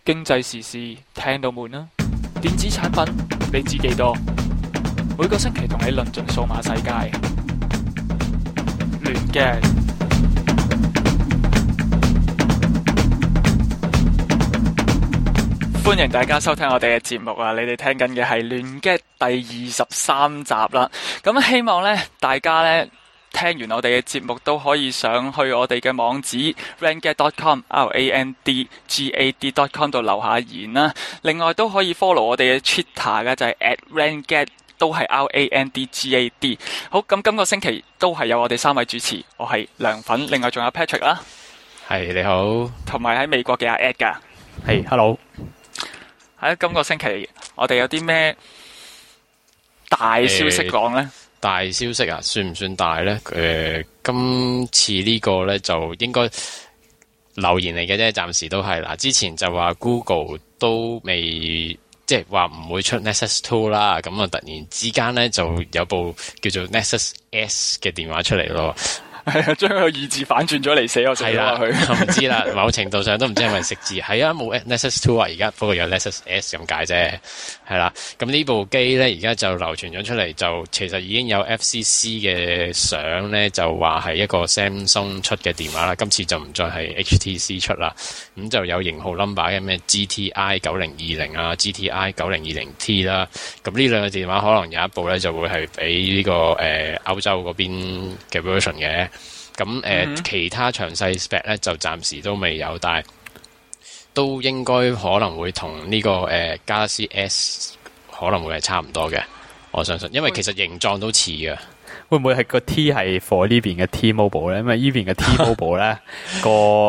經濟時事聽到悶啦，電子產品你知幾多？每個星期同你論盡數碼世界，亂嘅。歡迎大家收聽我哋嘅節目啊！你哋聽緊嘅係亂嘅第23集啦。咁希望呢，大家呢，聽完我哋嘅節目都可以上去我哋嘅網址 randgad.com randgad.com 度留下言啦。另外都可以 follow 我哋嘅 Twitter 嘅，就係 @randgad， 都係 RANDGAD。好，咁今個星期都係有我哋3位主持，我係涼粉，另外仲有 Patrick 啦， 係你好， 同埋喺美國嘅阿 Ed 噶， 係 Hello。 喺今個星期我哋有啲咩大消息講呢？ 大消息啊，算唔算大呢？今次呢個呢，就應該留言嚟嘅啫，暫時都係嗱。之前就話 Google 都未即係話唔會出 Nexus 2啦，咁啊突然之間呢，就有部叫做 Nexus S 嘅電話出嚟咯。 係啊，將個意字反轉咗嚟寫我寫咗落去。 我唔知啦，某程度上都唔知係咪食字。係啊，冇 Nexus 2啊，而家不過有 Nexus S 咁解啫。係啦，咁呢部機咧，而家就流傳咗出嚟，就其實已經有 FCC 嘅相咧，就話係一個 Samsung 出嘅電話啦。今次就唔再係 HTC 出啦，咁就有型號 number 嘅咩 GTI 9020啊 ，GTI 9020T 啦。咁呢兩個電話可能有一部咧就會係俾呢個歐洲嗰邊嘅 version 嘅。咁其他詳細 spec 咧就暫時都未有，但係都應該可能會同呢個Galaxy S 可能會係差唔多嘅，我相信，因為其實形狀都似嘅。 會唔會係個 T 係 for 呢邊嘅 T-Mobile 咧？因為呢邊嘅 T-Mobile 咧個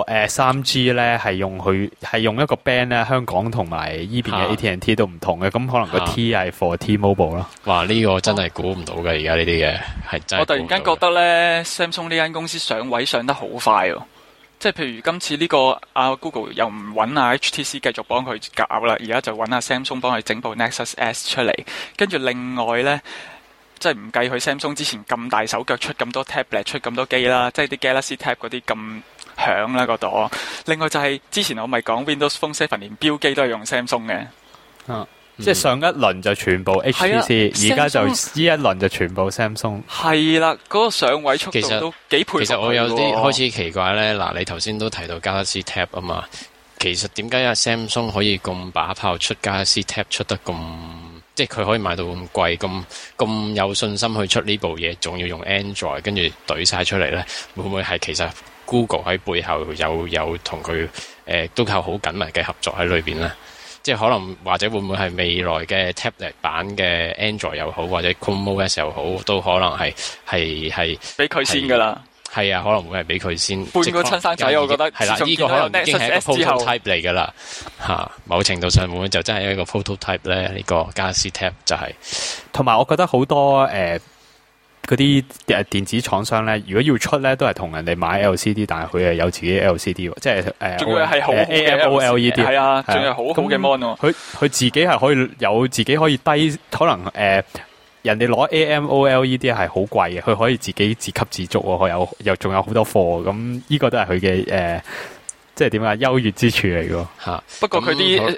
3G 咧係用一個 band 咧，香港同埋呢邊嘅 AT&T 都唔同嘅，咁可能個 T 係 for T-Mobile 咯。 哇！呢個真係估唔到嘅，而家呢啲嘅係真係。 我突然間覺得咧 ，Samsung 呢間公司上位上得好快喎。即係譬如今次呢個Google 又唔揾HTC 繼續幫佢搞啦，而家就揾Samsung 幫佢整部 Nexus S 出嚟，跟住另外咧。即係唔計佢 Samsung 之前咁大手腳出咁多 tablet 出咁多機啦，即係啲 Galaxy Tab 嗰啲咁響啦嗰度。另外就係之前我咪講 Windows Phone 7連標機都係用 Samsung 嘅。 即係上一輪就全部 HTC，而家就呢一輪就全部 Samsung。 係啦，嗰個上位速度都幾倍。 其實我有啲開始奇怪咧，嗱，你頭先都提到 Galaxy Tab 啊嘛，其實點解Samsung 可以咁把炮出 Galaxy Tab 出得咁？即係佢可以賣到咁貴，咁有信心去出呢部嘢，仲要用 Android 跟住懟晒出嚟咧？會唔會係其實 Google 喺背後有同佢都靠好緊密嘅合作喺裏邊咧？即係可能或者會唔會係未來嘅 tablet 版嘅 Android 又好，或者 ChromeOS 又好，都可能係俾佢先㗎啦。 係啊，可能會係俾佢先。 半個親生仔，我覺得係啦，呢個可能已經係一個 prototype 嚟㗎啦。某程度上會唔會就真係一個 prototype 咧？呢個 Galaxy Tab 就係。同埋我覺得好多嗰啲電子廠商咧，如果要出咧，都係同人哋買 LCD，但係佢係有自己 LCD 喎，即係仲要係好 AMOLED， 係啊，仲係好好嘅 mon 喎。 佢自己係可以有自己可以低，可能人哋攞 AMOLED 係好貴嘅，佢可以自己自給自足喎，佢又仲有好多貨，咁呢個都係佢嘅即係點啊優越之處嚟嘅嚇。 不過佢啲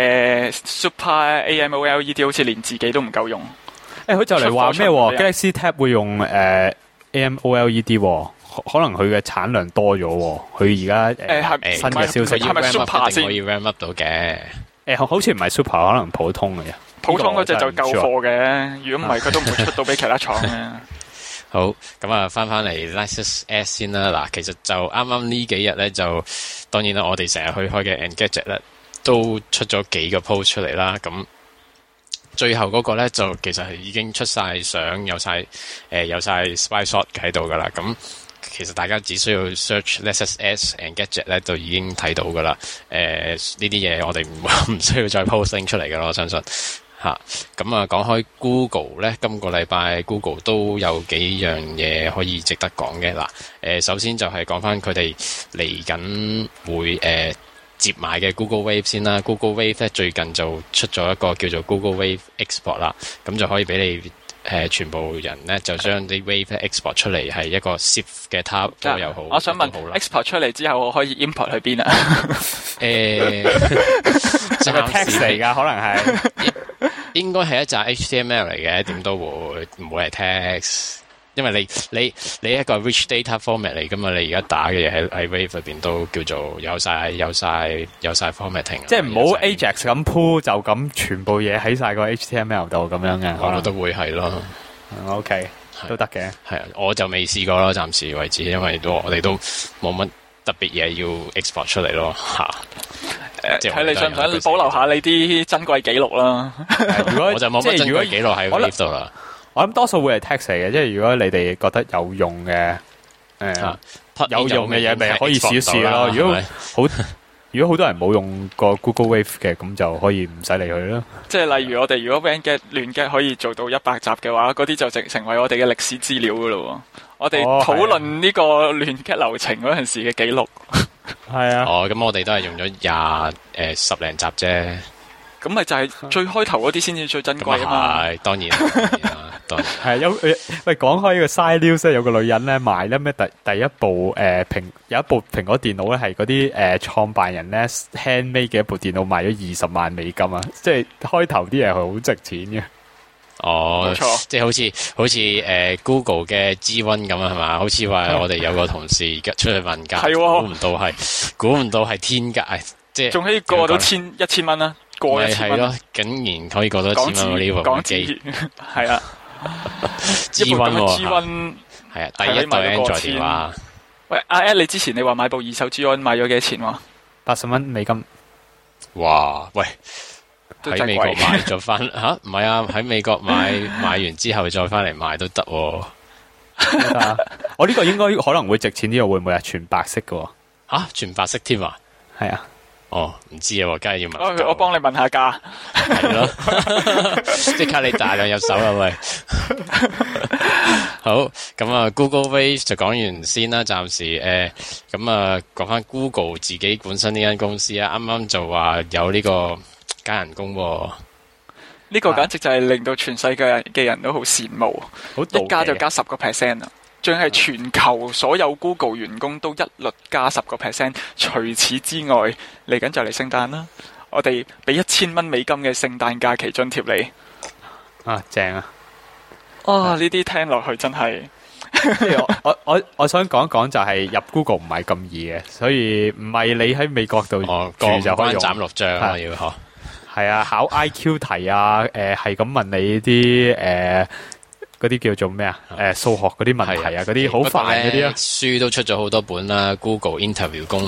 Super AMOLED 好似連自己都唔夠用。 佢就嚟話咩？Galaxy Tab 會用AMOLED，可能佢嘅產量多咗。佢而家新嘅消息， 係咪 Super 先可以 RAM up 到嘅？ 好似唔係 Super，可能普通嘅。 普通嗰隻就夠貨嘅，如果唔係佢都唔會出到俾其他廠嘅。 好，咁啊，翻嚟 Nexus S 先啦。嗱，其實就啱啱呢幾日咧，就當然啦，我哋成日去開嘅 Engadget 咧，都出咗幾個 post 出嚟啦。咁最後嗰個咧，就其實係已經出晒相，有晒 spy shot 喺度噶啦。咁其實大家只需要 search Nexus S Engadget 咧，就已經睇到噶啦。呢啲嘢我哋唔需要再 posting 出嚟噶咯，我相信。咁啊，講開 Google 咧，今個禮拜 Google 都有幾樣嘢可以值得講嘅。嗱，首先就係講翻佢哋嚟緊會接埋嘅 Google Wave 先啦。Google Wave 咧最近就出咗一個叫做 Google Wave Export 啦，咁就可以俾你全部人咧就將啲 wave export 出嚟係一個 zip 嘅 tab 都又好。 我想問 export 出嚟之後，我可以 import 去邊啊？ 係咪 text 嚟㗎？可能係應該係一紮 HTML 嚟嘅，點都會唔會係 text？因為你一個 rich data format 嚟噶嘛，你而家打嘅嘢喺 Wave 裏邊都叫做有晒 formatting。即係唔好 Ajax 咁 pull 就咁全部嘢喺晒個 HTML 度咁樣嘅， 我覺得會係咯。 OK， 都得嘅。 係啊，我就未試過咯，暫時為止，因為我哋都冇乜特別嘢要 export 出嚟咯嚇。 睇你想唔想保留下你啲珍貴記錄啦？ 如果我就冇乜珍貴記錄喺 Wave 度啦。 我諗多數會係 text 嚟嘅，即係如果你哋覺得有用嘅，有用嘅嘢咪可以試一試咯。如果好多人冇用過 Google Wave 嘅，咁就可以唔使理佢咯。即係例如我哋如果 Van 嘅亂 get 可以做到100集嘅話，嗰啲就成為我哋嘅歷史資料噶咯。我哋討論呢個亂 get 流程嗰陣時嘅記錄。 係啊。 咁我哋都係用咗10零集啫。 咁咪就係最開頭嗰啲先至最珍貴啊嘛。 係當然係喂，講開呢個 side news 有個女人咧賣咧咩第一部有一部蘋果電腦咧係嗰啲創辦人咧 handmade 嘅一部電腦賣咗20萬美金啊！即係開頭啲嘢係好值錢嘅。 冇錯， 即係好似Google 嘅 G1 咁啊，係嘛？好似話我哋有個同事出去問價，估唔到係天價，即係仲可以過到1000蚊啦。過1000蚊咯，竟然可以過到1000蚊呢部機， 係啊 ，G1 係啊，第一代 Android 電話。 喂，阿 Ed，你之前你話買部二手 G1 買咗幾多錢喎 ？80蚊美金。 哇，喂，喺美國買咗翻吓？唔係啊，喺美國買完之後再翻嚟賣都得。 我呢個應該可能會值錢啲，會唔會係全白色嘅？ 吓，全白色添啊？ 係啊。 唔知啊，梗係要問。 我幫你問下價。 係咯，即刻你大量入手啦，喂。好，咁啊 ，Google Wave 就講完先啦，暫時咁啊，講翻 Google 自己本身呢間公司啊，啱啱就話有呢個加人工喎。 呢個簡直就係令到全世界嘅人都好羨慕，一加就加10%啊！仲係全球所有 Google 員工都一律加10%。除此之外，嚟緊就嚟聖誕啦，我哋俾1000蚊美金嘅聖誕假期津貼你。 正啊！ 呢啲聽落去真係。 我想講一講就係入 Google 唔係咁易嘅，所以唔係你喺美國度住就可以用。 斬六將啊，要嗬。 係啊，考 IQ 題啊，係咁問你啲嗰啲叫做咩啊？數學嗰啲問題啊，嗰啲好煩嗰啲啊。 書都出咗好多本啦 ，Google Interview 攻略。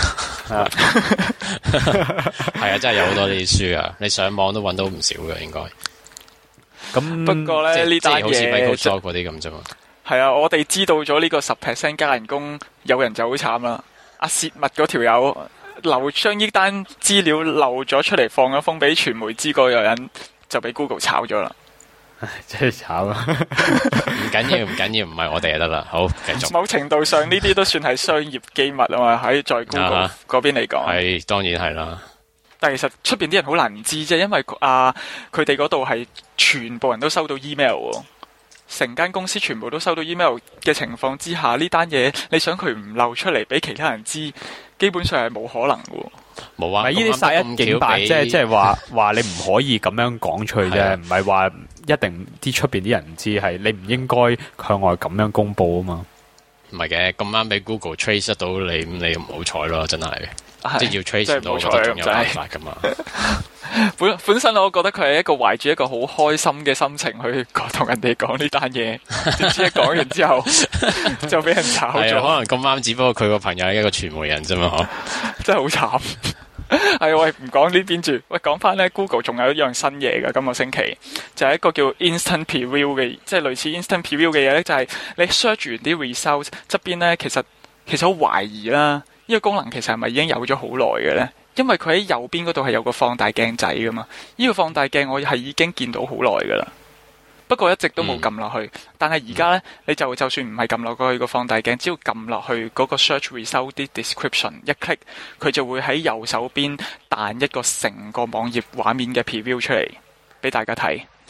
係啊，真係有好多呢啲書啊！你上網都揾到唔少嘅，應該。 咁不過咧，呢單嘢好似 Microsoft 嗰啲咁啫嘛。 係啊，我哋知道咗呢個10%加人工，有人就好慘啦。阿泄密嗰條友將呢單資料漏咗出嚟，放咗風俾傳媒知，嗰個人就俾 Google 炒咗啦。 真係炒啊！ 唔緊要，唔係我哋就得啦。好，繼續。 某程度上呢啲都算係商業機密啊嘛，喺在 Google 嗰邊嚟講。 係當然係啦。 但係其實出邊啲人好難唔知啫，因為佢哋嗰度係全部人都收到 email，成間公司全部都收到 email 嘅情況之下，呢單嘢你想佢唔漏出嚟俾其他人知，基本上係冇可能嘅。 冇啊！ 呢啲殺一儆百，即係話你唔可以咁樣講出去啫，唔係話一定啲出邊啲人唔知，係你唔應該向外咁樣公布啊嘛。 唔係嘅，咁啱俾 Google trace 得到你，咁你唔好彩咯，真係。即係要 trace 到，我覺得仲有辦法噶嘛。 本身我覺得佢係一個懷住一個好開心嘅心情去同人哋講呢單嘢，點知一講完之後就俾人炒咗。 可能咁啱，只不過佢個朋友係一個傳媒人啫嘛， 真係好慘。係喂，唔講呢邊住，喂講翻咧 Google 仲有一樣新嘢㗎，今個星期就係一個叫 Instant Preview 嘅，即係類似 Instant Preview 嘅嘢咧，就係你 search 完啲 result 側邊咧，其實好懷疑啦。呢個功能其實係咪已經有咗好耐嘅呢？因為佢喺右邊嗰度係有個放大鏡仔噶嘛。呢個放大鏡我係已經見到好耐噶啦，不過一直都冇撳落去。但係而家呢，你就算唔係撳落去個放大鏡，只要撳落去嗰個 search result 啲 description 一 click，佢就會喺右手邊彈一個成個網頁畫面嘅 preview 出嚟俾大家睇。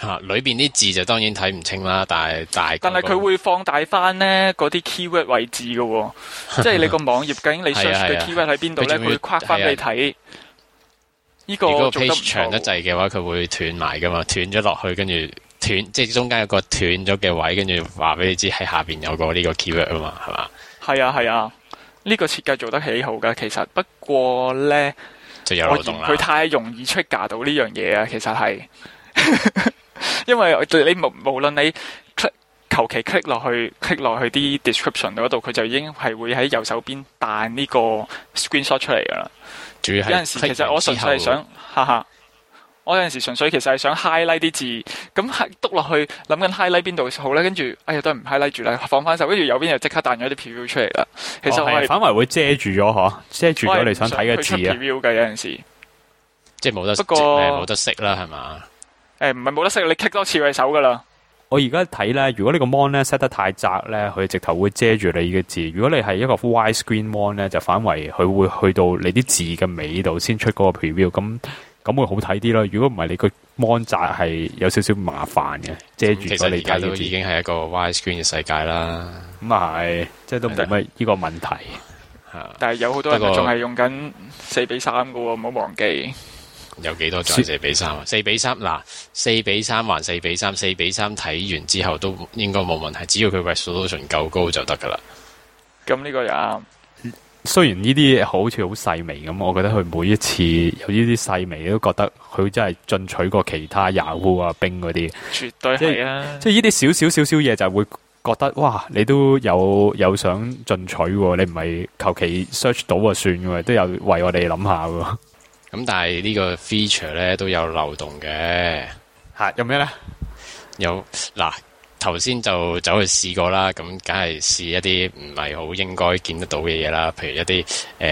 裏邊啲字就當然睇唔清啦，但係佢會放大翻咧嗰啲 keyword 位置嘅喎，即係你個網頁究竟你 search 嘅 keyword 喺邊度咧，佢會框翻俾你睇。呢個如果做得唔 page 長得滯嘅話，佢會斷埋噶嘛，斷咗落去，跟住斷，即係中間有個斷咗嘅位，跟住話俾你知喺下邊有個呢個 keyword 啊嘛，係嘛？ 係啊，呢個設計做得幾好噶，其實不過咧就有漏洞啦。 佢太容易 trigger 到呢樣嘢啊，其實係，因為你無論你求其 click 落去啲 description 嗰度，佢就已經係會喺右手邊彈呢個 screenshot 出嚟噶啦。 主要係有陣時其實我純粹係想，我有陣時純粹其實係想 highlight 啲字，咁篤落去諗緊 highlight 邊度好咧，跟住哎呀都係唔 highlight 住啦，放翻手，跟住右邊就即刻彈咗啲 preview 出嚟啦。其實我係反為會遮住咗遮住咗你想睇嘅字啊。 preview 嘅有陣時， 即係冇得， 不過冇得識啦，係嘛？ 唔係冇得識，你 click 多次佢手噶啦。 我而家睇咧，如果你個 mon 咧 set 得太窄咧，佢直頭會遮住你嘅字。如果你係一個 wide screen mon 咧，就反為佢會去到你啲字嘅尾度先出嗰個 preview，咁會好睇啲咯。如果唔係，你個 mon 窄係有少少麻煩嘅，遮住咗你睇嘅字。其實而家都已經係一個 wide screen 嘅世界啦。 咁啊係，即係都冇乜呢個問題。 但係有好多人仲係用緊4:3嘅喎，唔好忘記。 有幾多再4:3啊？4:3嗱，4:3還4:3，4:3睇完之後都應該冇問題，只要佢 resolution 夠高就得噶啦。 咁呢個又啱。 雖然呢啲好似好細微咁，我覺得佢每一次有呢啲細微都覺得佢真係進取過其他 Yahoo 啊、Bing 嗰啲。 絕對係啊！ 即係呢啲少少嘢就會覺得哇，你都有想進取喎，你唔係求其 search 到就算嘅，都有為我哋諗下喎。 咁但係呢個 feature 咧都有漏洞嘅。 有咩咧？ 有嗱，頭先就走去試過啦，咁梗係試一啲唔係好應該見得到嘅嘢啦，譬如一啲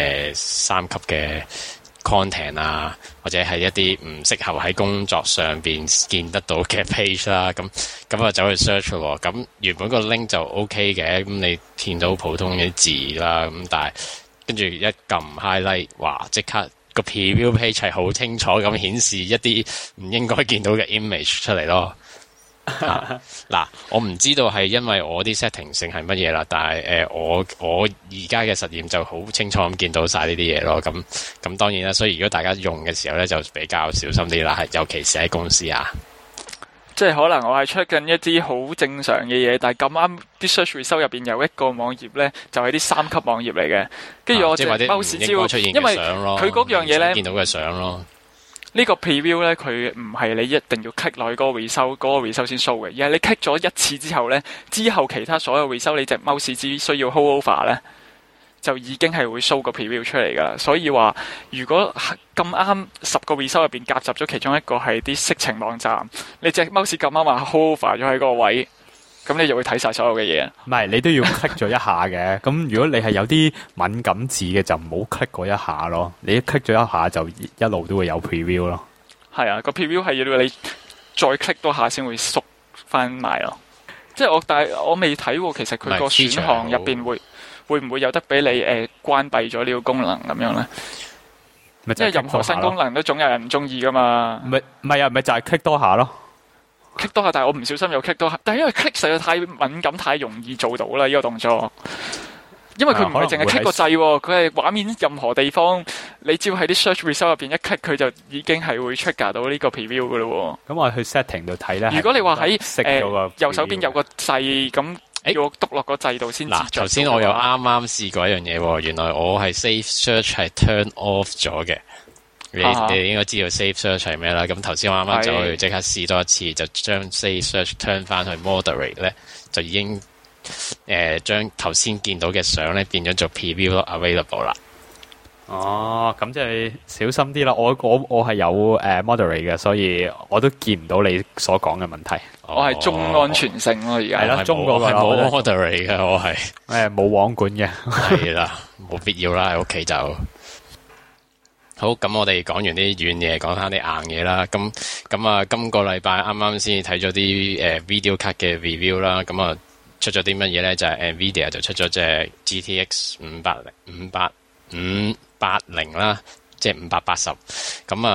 3級嘅 content 啊，或者係一啲唔適合喺工作上邊見得到嘅 page 啦，咁啊走去 search 咯。咁原本個 link 就 OK 嘅，咁你見到普通嘅字啦，咁但係跟住一撳 highlight，哇！即刻個 preview page 係好清楚咁顯示一啲唔應該見到嘅 image 出嚟咯。嗱，我唔知道係因為我啲 setting 性係乜嘢啦，但係我而家嘅實驗就好清楚咁見到晒呢啲嘢咯。咁當然啦，所以如果大家用嘅時候咧，就比較小心啲啦，尤其是喺公司啊。 即係可能我係出緊一啲好正常嘅嘢，但係咁啱啲 search result 入邊有一個網頁咧，就係啲3級網頁嚟嘅。跟住我就mouse招，因為佢嗰樣嘢咧， 見到嘅相咯。 呢個 preview 咧，佢唔係你一定要 click 落去嗰個 result，嗰個 result 先 show 嘅，而係你 click 咗一次之後咧，之後其他所有 result 你隻 mouse 只需要 hold over 咧，就已經係會 show 個 preview 出嚟噶啦。所以話，如果咁啱10個 result 入邊夾雜咗其中一個係啲色情網站，你隻 mouse 咁啱話 hold over 咗喺嗰個位，咁你就會睇晒所有嘅嘢。 唔係，你都要 click 咗一下嘅。咁如果你係有啲敏感字嘅，就唔好 click 嗰一下咯。你一 click 咗一下，就一路都會有 preview 咯。 係啊，個 preview 係要你再 click 多下先會縮翻埋咯。即係但係我未睇喎，其實佢個選項入邊會唔會有得俾你關閉咗呢個功能咁樣咧？即係任何新功能都總有人唔中意噶嘛。唔係啊，咪就係 click 多下咯。 click 多下，但係我唔小心又 click 多下，但係因為 click 實在太敏感，太容易做到啦呢個動作。因為佢唔係淨係 click 個掣，佢係畫面任何地方，你只要喺啲 search result 入邊一 click，佢就已經係會 trigger 到呢個 preview 噶咯。 咁我去 setting 度睇咧。 如果你話喺右手邊有個掣，咁要我篤落個掣度先。 嗱，頭先我又啱啱試過一樣嘢，原來我係 save search 係 turn off 咗嘅。你應該知道 save search 係咩啦？咁頭先我啱啱走去即刻試多一次，就將 save search turn 翻去 moderate 咧，就已經將頭先見到嘅相咧變咗做 preview available 啦。 哦，咁即係小心啲啦。我係有moderate 嘅，所以我都見唔到你所講嘅問題。 我係中安全性咯，而家係啦，中嗰個係冇 moderate 嘅，我係冇網管嘅， 係啦，冇必要啦，喺屋企就好。咁我哋講完啲軟嘢，講翻啲硬嘢啦。咁啊，今個禮拜啱啱先睇咗啲video card 嘅 review 啦。咁啊，出咗啲乜嘢咧？就係 Nvidia 就出咗隻 GTX 580啦，即係580。咁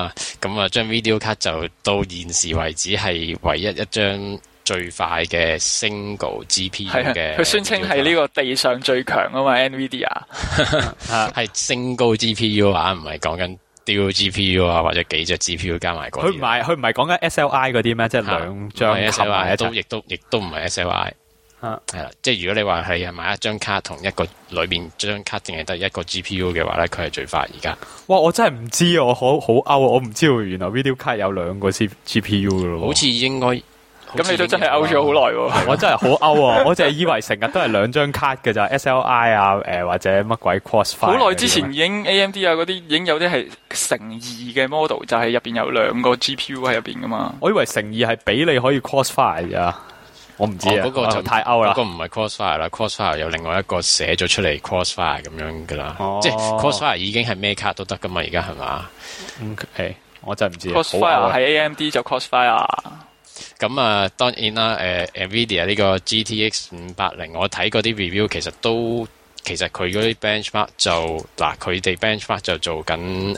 咁啊，張 video 卡就到現時為止係唯一一張最快嘅 single GPU 嘅。 佢宣稱係呢個地上最強啊嘛 ，NVIDIA 係 single GPU 啊，唔係講緊 dual GPU 啊，或者幾隻 GPU 加埋嗰啲。 佢唔係講緊 SLI 嗰啲咩？即係兩張合埋一齊。 亦都唔係 SLI。係啦，即係如果你話係買一張卡同一個裏邊張卡淨係得一個 GPU 嘅話咧，佢係最快而家。哇！ 我真係唔知啊，我好勾啊！我唔知道原來 video 卡有兩個 GPU 噶咯。 好似應該。 咁你都真係勾咗好耐喎！ 我真係好勾啊！我淨係以為成日都係兩張卡嘅咋 SLI 啊，或者乜鬼 Crossfire。 好耐之前已經 AMD 啊嗰啲已經有啲係乘二嘅 model， 就係入邊有兩個 GPU 喺入邊噶嘛。 我以為乘二係俾你可以 Crossfire 咋。我唔知啊， 嗰個就太 out 啦。 嗰個唔係 Crossfire 啦 ，Crossfire 有另外一個寫咗出嚟 Crossfire 咁樣噶啦，即係 Crossfire 已經係咩卡都得噶嘛，而家係嘛 ？OK， 我真係唔知。 Crossfire 係 AMD 就 Crossfire。 咁啊，當然啦，NVIDIA 呢個 GTX 580，我睇嗰啲 review 其實佢嗰啲 benchmark 就佢哋 benchmark 就做緊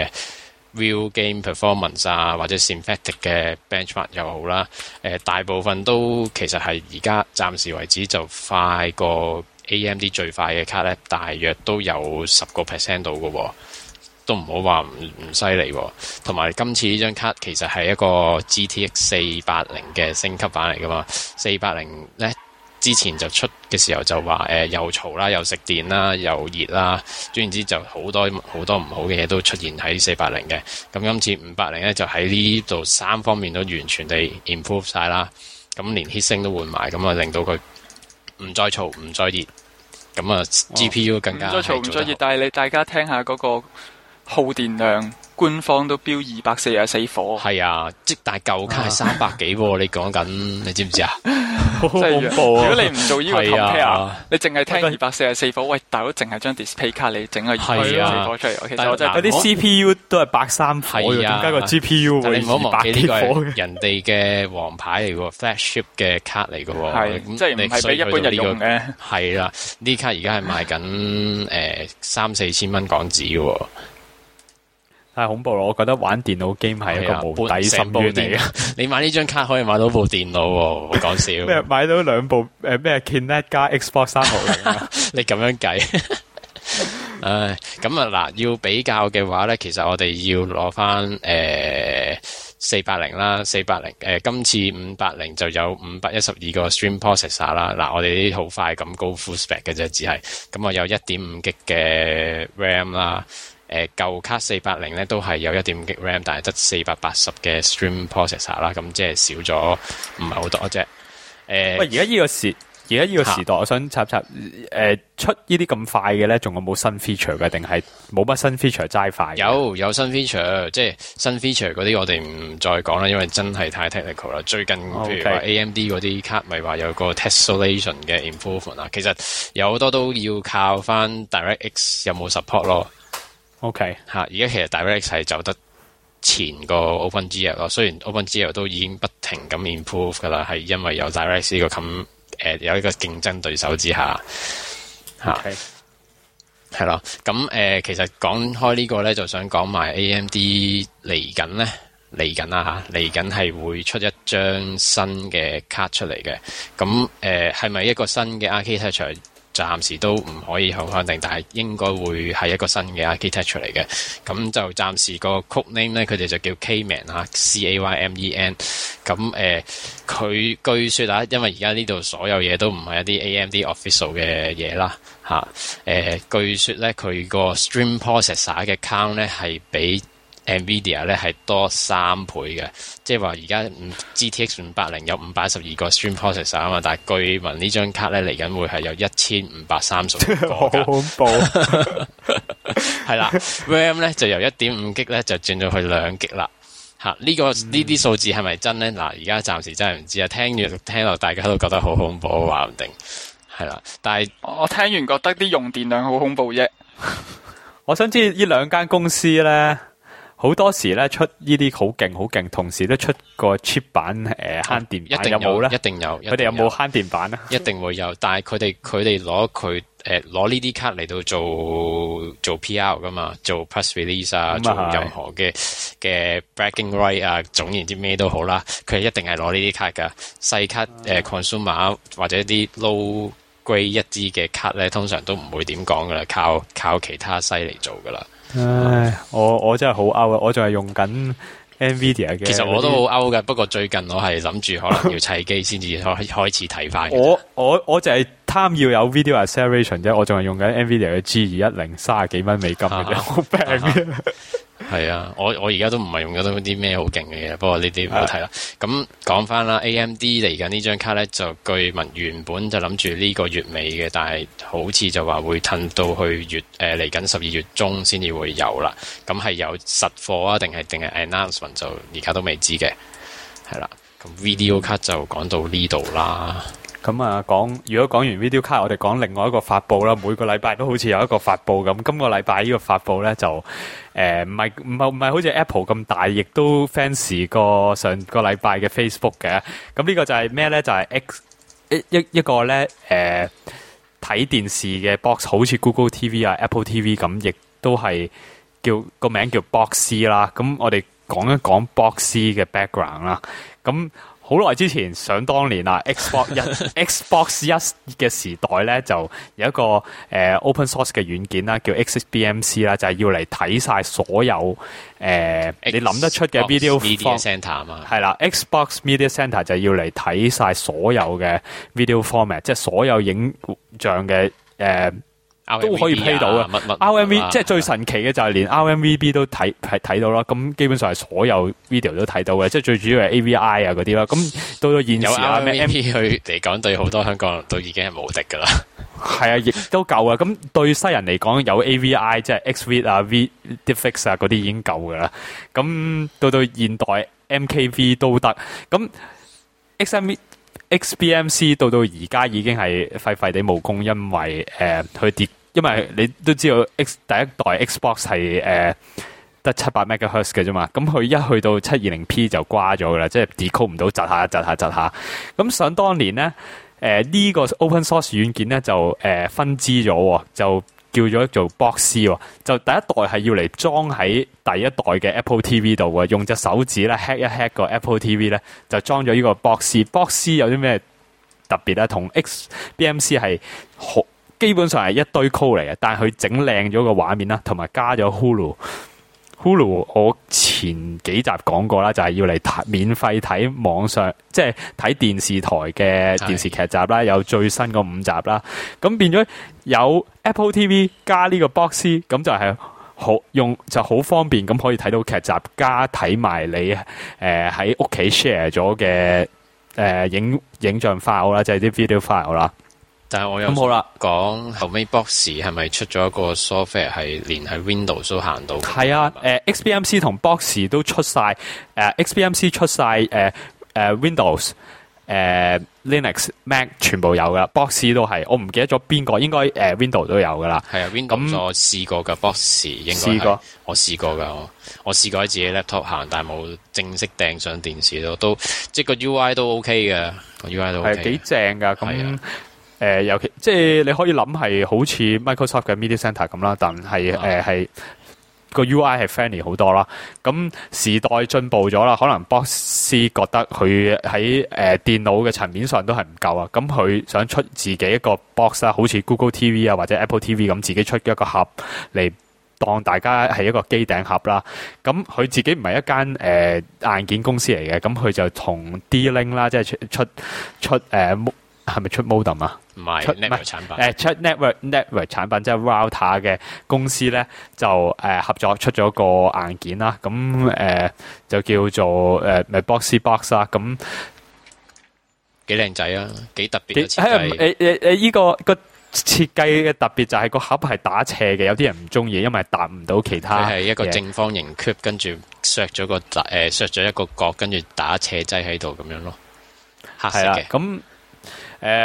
real game performance 啊，或者 synthetic 嘅 benchmark 又好啦，大部分都其實係而家暫時為止就快過 AMD 最快嘅卡咧，大約都有10% 到嘅喎，都唔好話唔犀利喎。同埋今次呢張卡其實係一個 GTX 480嘅升級版嚟噶嘛，480咧。之前就出嘅時候就話又嘈啦，又食電啦，又熱啦，總言之就好多唔好嘅嘢都出現喺480嘅。咁今次580咧就喺呢度3方面都完全地 improve 晒啦。咁連 heatsink 都換埋，咁啊令到佢唔再嘈唔再熱。咁啊 GPU 更加唔再嘈唔再熱，但係大家聽下嗰個耗電量。官方都標244火， 係啊，但係舊卡係300幾喎，你講緊，你知唔知啊？ 好恐怖啊！ 如果你唔做呢個 compare，你淨係聽244火，喂，大佬淨係張 display 卡你整個244火出嚟，其實我真係嗰啲 CPU 都係130火，點解個 GPU 會你唔好忘記呢個係人哋嘅王牌嚟嘅 flagship 嘅卡嚟嘅喎， 係即係唔係俾一般人用嘅。 係啦，呢卡而家係賣緊3-4千蚊港紙嘅喎。 太恐怖啦！我覺得玩電腦 game 係一個無底深淵嚟嘅。 你買呢張卡可以買到部電腦喎，唔好講笑。 咩買到兩部咩 Kinect 加 Xbox 360啊？ 你咁樣計，唉，咁啊嗱，要比較嘅話咧，其實我哋要攞翻480啦，480今次580就有512個 stream processor 啦。嗱，我哋啲好快咁高 full spec 嘅啫，只係咁啊有 1.5GB 嘅 RAM 啦。舊卡480咧都係有 1.5GB RAM， 但係得480嘅 stream processor 啦，咁即係少咗唔係好多啫。 喂，而家呢個時代，我想插出呢啲咁快嘅咧，仲有冇新 feature 嘅？定係冇乜新 feature 齋快？ 有新 feature， 即係新 feature 嗰啲我哋唔再講啦，因為真係太 technical 啦。最近譬如話 AMD 嗰啲卡咪話有個 tessellation 嘅 improvement 啊，其實有好多都要靠翻 DirectX 有冇 support 咯。 OK 而家其實 DirectX 係走得前個 OpenGL 咯，雖然 OpenGL 都已經不停咁 improve 噶啦，係因為有 DirectX 呢個有一個競爭對手之下係咯。咁其實講開呢個咧，就想講埋 AMD 嚟緊係會出一張新嘅卡出嚟嘅。咁係咪一個新嘅 architecture？暫時都唔可以好肯定，但係應該會係一個新嘅 architecture 嚟嘅。咁就暫時個 code name 咧，佢哋就叫 Cayman 啊 ，Caymen。咁佢據說啊，因為而家呢度所有嘢都唔係一啲 AMD official 嘅嘢啦，據說咧佢個 stream processor 嘅 count 咧係比NVIDIA 咧係多3倍嘅，即係話而家GTX 580有512個 stream processor 啊嘛，但係據聞呢張卡咧嚟緊會係有1530個， 好恐怖。 係啦，RAM 咧就由 1.5GB 咧就轉咗去2GB啦。呢啲數字係咪真咧？嗱，而家暫時真係唔知啊。聽落大家都覺得好恐怖，話唔定係啦。但係我聽完覺得啲用電量好恐怖啫。 我想知呢兩間公司咧。好多時咧出呢啲好勁，同時都出個 cheap 版慳電版，有冇咧？ 一定有。 佢哋有冇慳電版啊？ 一定會有，但係佢哋攞佢攞呢啲卡嚟到做 PR 噶嘛，做 press release 啊，做任何嘅 bragging right 啊，總言之咩都好啦，佢一定係攞呢啲卡噶。細卡consumer 或者啲 low grade 一支嘅卡咧，通常都唔會點講噶啦，靠其他西嚟做噶啦。 唉，我真係好 out 啊！我仲係用緊 Nvidia 嘅。 其實我都好 out 嘅，不過最近我係諗住可能要砌機先至開始睇翻。 我就係貪要有 video acceleration 啫，我仲係用緊 Nvidia 嘅 G210 30幾蚊美金嘅啫，好平嘅。 係啊，我而家都唔係用咗啲咩好勁嘅嘢，不過呢啲唔好睇啦。咁講翻啦 ，AMD 嚟緊呢張卡咧，就據聞原本就諗住呢個月尾嘅，但係好似就話會褪到去嚟緊12月中先至會有啦。咁係有實貨啊，定係 announcement 就而家都未知嘅，係啦。咁 video 卡就講到呢度啦。 咁啊，如果講完 video 卡，我哋講另外一個發佈啦。每個禮拜都好似有一個發佈咁。今個禮拜呢個發佈咧就唔係好似 Apple 咁大，亦都 fancy 過上個禮拜嘅 Facebook 嘅。咁呢個就係咩咧？就係一個咧睇電視嘅 box， 好似 Google TV 啊、Apple TV 咁，亦都係個名叫 Box 啦。咁我哋講一講 Box 嘅 background 啦。咁好耐之前，想當年啦，Xbox 1嘅時代咧，就有一個open source 嘅軟件啦，叫 XBMC 啦，就係要嚟睇晒所有你諗得出嘅 video Media Center 嘛， 係啦 ，Xbox Media Center 就要嚟睇晒所有嘅 video format， 即係所有影像嘅都可以 play 到嘅。RMV 即係最神奇嘅就係連 RMVB 都睇到啦。咁基本上係所有 video 都睇到嘅，即係最主要係 AVI 啊嗰啲啦。咁到現時啊， 有 RMVB 去嚟講，對好多香港人都已經係無敵噶啦。 係啊，亦都夠啊。咁對西人嚟講，有 AVI 即係 Xvid 啊、VDFX 啊嗰啲已經夠噶啦。咁到現代 MKV 都得。咁 XBMC 到而家已經係廢地無功，因為佢跌，因為你都知道第一代 Xbox 係得700 MHz 嘅啫嘛，咁佢一去到 720P 就瓜咗噶啦，即係 decode 唔到，窒下。咁想當年咧，呢個 open source 軟件咧就分支咗，就叫咗做 Box， 就第一代係要嚟裝喺第一代嘅 Apple TV 度嘅，用隻手指咧 hack 一 hack 個 Apple TV 咧，就裝咗呢個 Box。Box 有啲咩特別咧？同 XBMC 係基本上係一堆 code 嚟嘅，但係佢整靚咗個畫面啦，同埋加咗 Hulu。我前幾集講過啦，就係要嚟免費睇網上，即係睇電視台嘅電視劇集啦，有最新嗰5集啦。咁變咗有 Apple TV 加呢個 Box， 咁就係就好方便咁可以睇到劇集，加睇埋你喺屋企 share 咗嘅影像 file 啦，即係啲 video file 啦。 但係我有好啦， 講後尾 Box 係咪出咗一個 software 係連喺 Windows 都行到？ 係啊，XBMC 同 Box 都出晒，XBMC 出晒Windows、Linux、Mac 全部有噶 ，Box 都係，我唔記得咗邊個，應該Windows 都有噶啦。 係啊 ，Windows 我試過噶 ，Box 應該試過， 我試過噶，我試過喺自己 laptop 行，但係冇正式掟上電視咯，都即係個 UI 都 OK 嘅，個 UI 都 OK 係幾正噶咁。尤其即係你可以諗係好似 Microsoft 嘅 Media Center 咁啦，但係係個 UI 係 friendly 好多啦。咁時代進步咗啦，可能 Box 覺得佢喺電腦嘅層面上都係唔夠啊。咁佢想出自己一個 box 啦，好似 Google TV 啊或者 Apple TV 咁，自己出一個盒嚟當大家係一個機頂盒啦。咁佢自己唔係一間硬件公司嚟嘅，咁佢就同 D-Link 啦，即係出係咪出 modem 啊？ 唔係 network 產品。 出 network 產品，即係 router 嘅公司咧，就合作出咗個硬件啦。咁就叫做咪 Box 啦。咁幾靚仔啊！幾特別嘅設計。 依個設計嘅特別就係個盒係打斜嘅，有啲人唔中意，因為達唔到其他。 佢係一個正方形 cube， 跟住削咗一個角，跟住打斜掣喺度咁樣咯。黑色嘅。 咁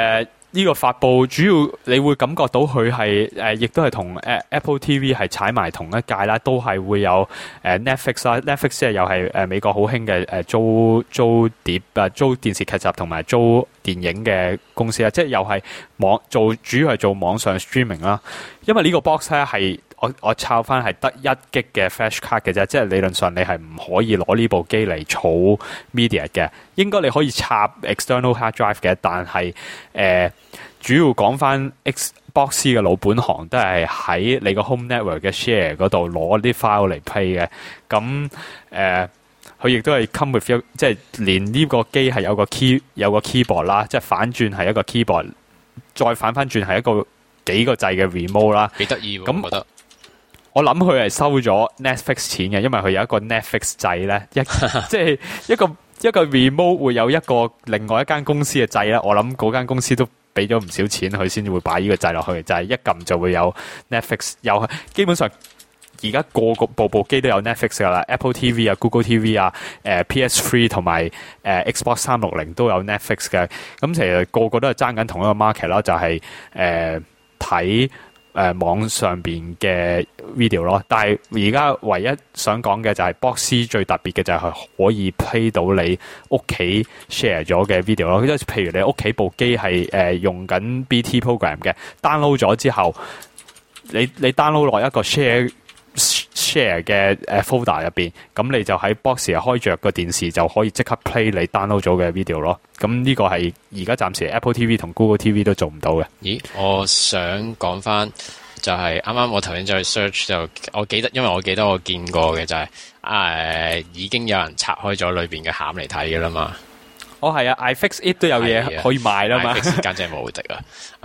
呢個發佈主要你會感覺到佢係亦都係同Apple TV 係踩埋同一屆啦，都係會有Netflix 啦，Netflix 即係又係美國好興嘅租碟租電視劇集同埋租電影嘅公司啦，即係又係主要係做網上 streaming 啦。因為呢個 box 咧係我抄翻係得1 GB 嘅 flash card 嘅啫，即係理論上你係唔可以攞呢部機嚟儲 media 嘅。應該你可以插 external hard drive 嘅，但係主要講翻 Xbox 嘅老本行都係喺你個 home network 嘅 share 嗰度攞啲 file 嚟 play 嘅。咁佢亦都係 come with 即係連呢個機係有個 keyboard 啦，即係反轉係一個 keyboard， 再反翻轉係一個幾個掣嘅 remote 啦。 幾得意喎！咁覺得我諗佢係收咗 Netflix 錢嘅，因為佢有一個 Netflix 掣咧，即係一個 remote 會有一個另外一間公司嘅掣咧。我諗嗰間公司都俾咗唔少錢，佢先至會擺呢個掣落去，就係一撳就會有 Netflix。又係基本上而家部機都有 Netflix 噶啦 ，Apple TV 啊、Google TV 啊、PS3 同埋Xbox 360都有 Netflix 嘅。咁其實個個都係爭緊同一個 market 啦，就係睇網上邊嘅 video 咯。但係而家唯一想講嘅就係 Box 最特別嘅就係可以 play 到你屋企 share 咗嘅 video 咯。即係譬如你屋企部機係用緊 BT program 嘅 ，download 咗之後，你 download 落一個 share 嘅folder 入邊，咁你就喺 Box 開着個電視就可以即刻 play 你 download 咗嘅 video 咯。咁呢個係而家暫時 Apple TV 同 Google TV 都做唔到嘅。 咦，我想講翻就係啱啱我頭先再 search 就我記得，因為我記得我見過嘅就係已經有人拆開咗裏邊嘅餡嚟睇嘅啦嘛。 哦，係啊 ，iFixit 都有嘢可以賣啦嘛。 iFixit 簡直係無敵啊！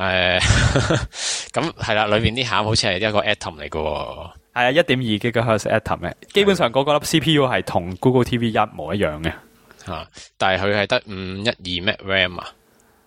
咁係啦，裏邊啲餡好似係一個 Atom 嚟嘅喎。係啊，1.2 GHz Atom 嘅，基本上嗰個粒 CPU 係同 Google TV 一模一樣嘅。但係佢係得512 MB RAM 啊。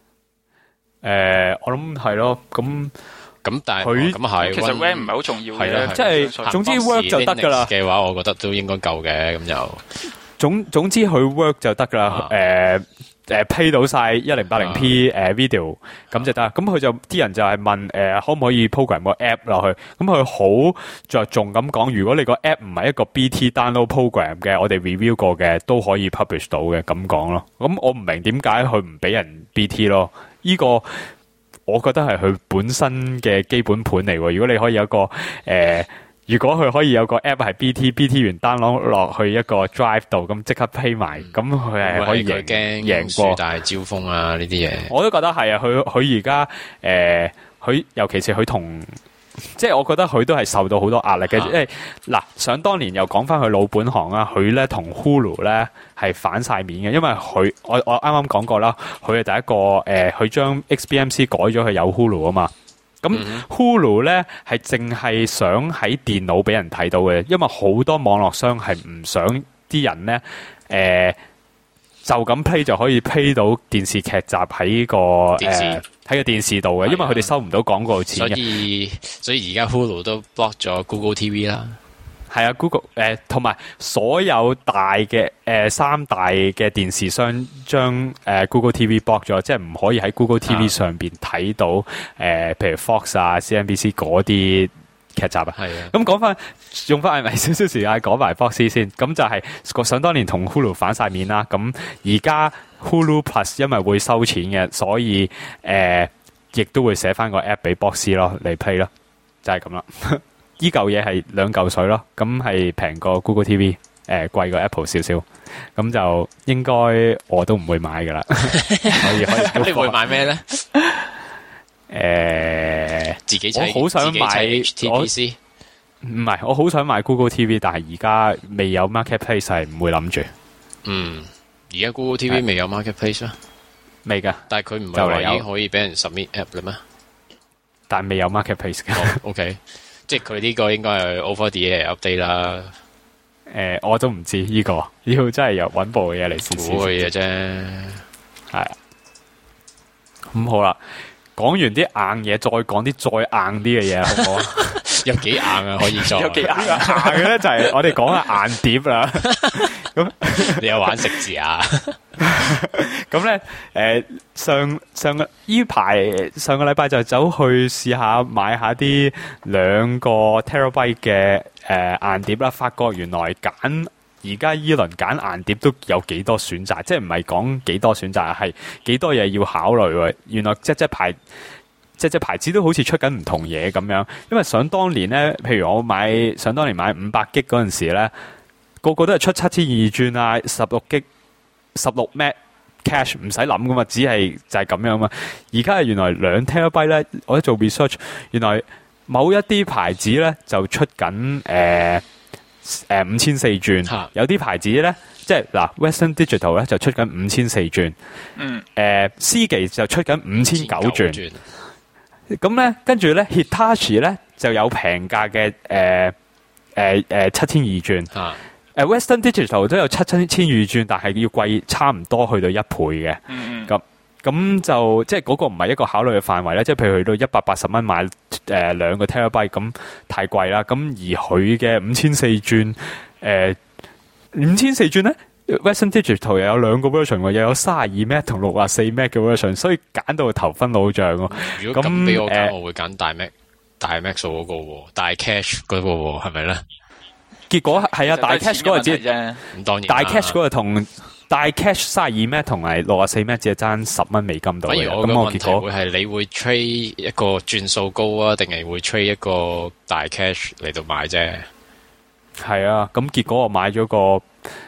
我諗係咯，咁但係佢咁係， 其實 RAM 唔係好重要嘅，即係總之 work 就得噶啦。 嘅話，我覺得都應該夠嘅，咁就總之佢 work 就得噶啦。play 到晒 1080p video 咁就得。咁佢就啲人就係問可唔可以 program 個 app 落去？咁佢好着重咁講，如果你個 app 唔係一個 BT download program 嘅，我哋 review 過嘅都可以 publish 到嘅，咁講咯。咁我唔明點解佢唔俾人 BT 咯？呢個我覺得係佢本身嘅基本盤嚟喎。如果你可以有個如果佢可以有個 app 係 BT 完 download 落去一個 drive 度，咁即刻 play 埋，咁佢係可以贏過大招風啊呢啲嘢。我都覺得係啊，佢而家佢尤其是佢同，即係我覺得佢都係受到好多壓力嘅。因為嗱，想當年又講翻佢老本行啊，佢咧同 Hulu 咧係反晒面嘅，因為我啱啱講過啦，佢係第一個佢將 XBMC 改咗佢有 Hulu 啊嘛。咁 Hulu 咧係淨係想喺電腦俾人睇到嘅，因為好多網絡商係唔想啲人咧就咁 play 就可以 play 到電視劇集喺個喺個電視度嘅，因為佢哋收唔到廣告錢嘅。 所以而家 Hulu 都 block 咗 Google TV 啦。 係啊 ，Google 同埋所有大嘅3大嘅電視商將Google TV block 咗，即係唔可以喺 Google TV 上邊睇到譬如 Fox 啊、CNBC 嗰啲劇集啊。係啊。咁講翻用翻係咪少少時間講埋 Fox 先？咁就係想當年同 Hulu 反晒面啦。咁而家 Hulu Plus 因為會收錢嘅，所以亦都會寫翻個 app 俾 Box 咯嚟 play 咯，就係咁啦。依嚿嘢係2嚿水咯，咁係平過 Google TV，貴過 Apple 少少，咁就應該我都唔會買噶啦。可以。 你會買咩咧？自己我好想買 HTPC， 唔係，我好想買 Google TV， 但係而家未有 marketplace， 係唔會諗住。 而家 Google TV 未有 marketplace 咩？ 未噶， 但係佢唔係話已經可以俾人 submit app 啦咩？ 但係未有 marketplace 嘅。 OK。即係佢呢個應該係 over the air update 啦。 我都唔知呢個，要真係有搵部嘅嘢嚟試試。 估嘅嘢啫。 係。咁好啦，講完啲硬嘢，再講啲再硬啲嘅嘢，好唔好啊？ 有幾硬啊？可以做。 有幾硬嘅咧，就係我哋講下硬碟啦。咁你有玩食字啊？ 咁咧，上個禮拜就走去試下買下啲2個 terabyte 嘅硬碟啦，發覺原來而家依輪揀硬碟都有幾多選擇，即係唔係講幾多選擇，係幾多嘢要考慮喎。原來隻牌子都好似出緊唔同嘢咁樣，因為想當年咧，譬如我想當年買500G 嗰陣時咧，個個都係出72轉啊，16G 16 Mbps cache 唔使諗噶嘛，就係咁樣嘛。而家係原來2 TB 咧，我喺做 research， 原來某一啲牌子咧就出緊5004轉，有啲牌子咧即係嗱 Western Digital 咧就出緊5004轉，思技就出緊5009轉。咁咧，跟住咧 Hitachi 咧就有平價嘅7002轉。Western Digital 都有7002轉，但係要貴差唔多去到1倍嘅。咁就即係嗰個唔係一個考慮嘅範圍咧。即係譬如去到180蚊買2個 terabyte 咁太貴啦。咁而佢嘅5004轉5004轉咧 ，Western Digital 又有2個 version 喎，又有32 Mbps 同64 Mbps 嘅 version， 所以揀到頭昏腦脹喎。 如果咁俾我揀，我會揀大 Max 嗰個喎，大 cache 嗰個喎，係咪咧？結果係啊，大 cache 嗰個只啫，大 cache 嗰個同大 cache 32 Mbps 同埋64 Mbps 只係爭10蚊美金到嘅。咁我結果會係你會 trade 一個轉數高啊，定係會 trade 一個大 cache 嚟到買啫？係啊，咁結果我買咗個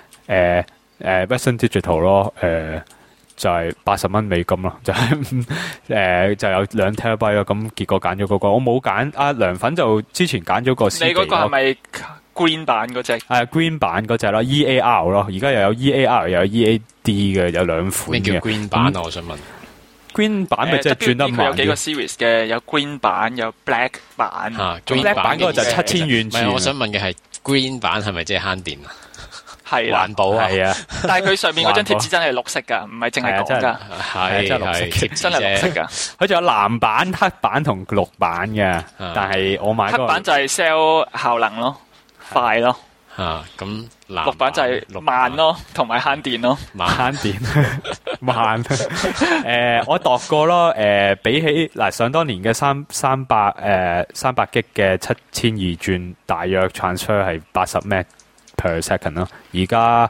Western Digital 咯，就係80蚊美金咯，就係就有2 TB 咯。咁結果揀咗嗰個，我冇揀。阿涼粉就之前揀咗個 C 技咯。你嗰個係咪？Green 版嗰隻係 Green 版嗰隻咯 ，EAR 咯，而家又有 EAR 又有 EAD 嘅，有2款嘅。咩叫 Green 版啊？我想問 Green 版咪即係轉得慢啲？有幾個 series 嘅，有 Green 版，有 Black 版。Black 版嗰個就7000元。唔係，我想問嘅係 Green 版係咪即係慳電啊？係環保係啊，但係佢上面嗰張貼紙真係綠色噶，唔係淨係講噶，係真係綠色，真係綠色噶。佢仲有藍版、黑版同綠版嘅，但係我買黑版就係 sell 效能咯。快咯，咁綠版就係慢咯，同埋慳電咯，慳電慢。我度過咯，比起想當年嘅300G 嘅7002轉，大約 transfer 係80 Mbps per second 咯。而家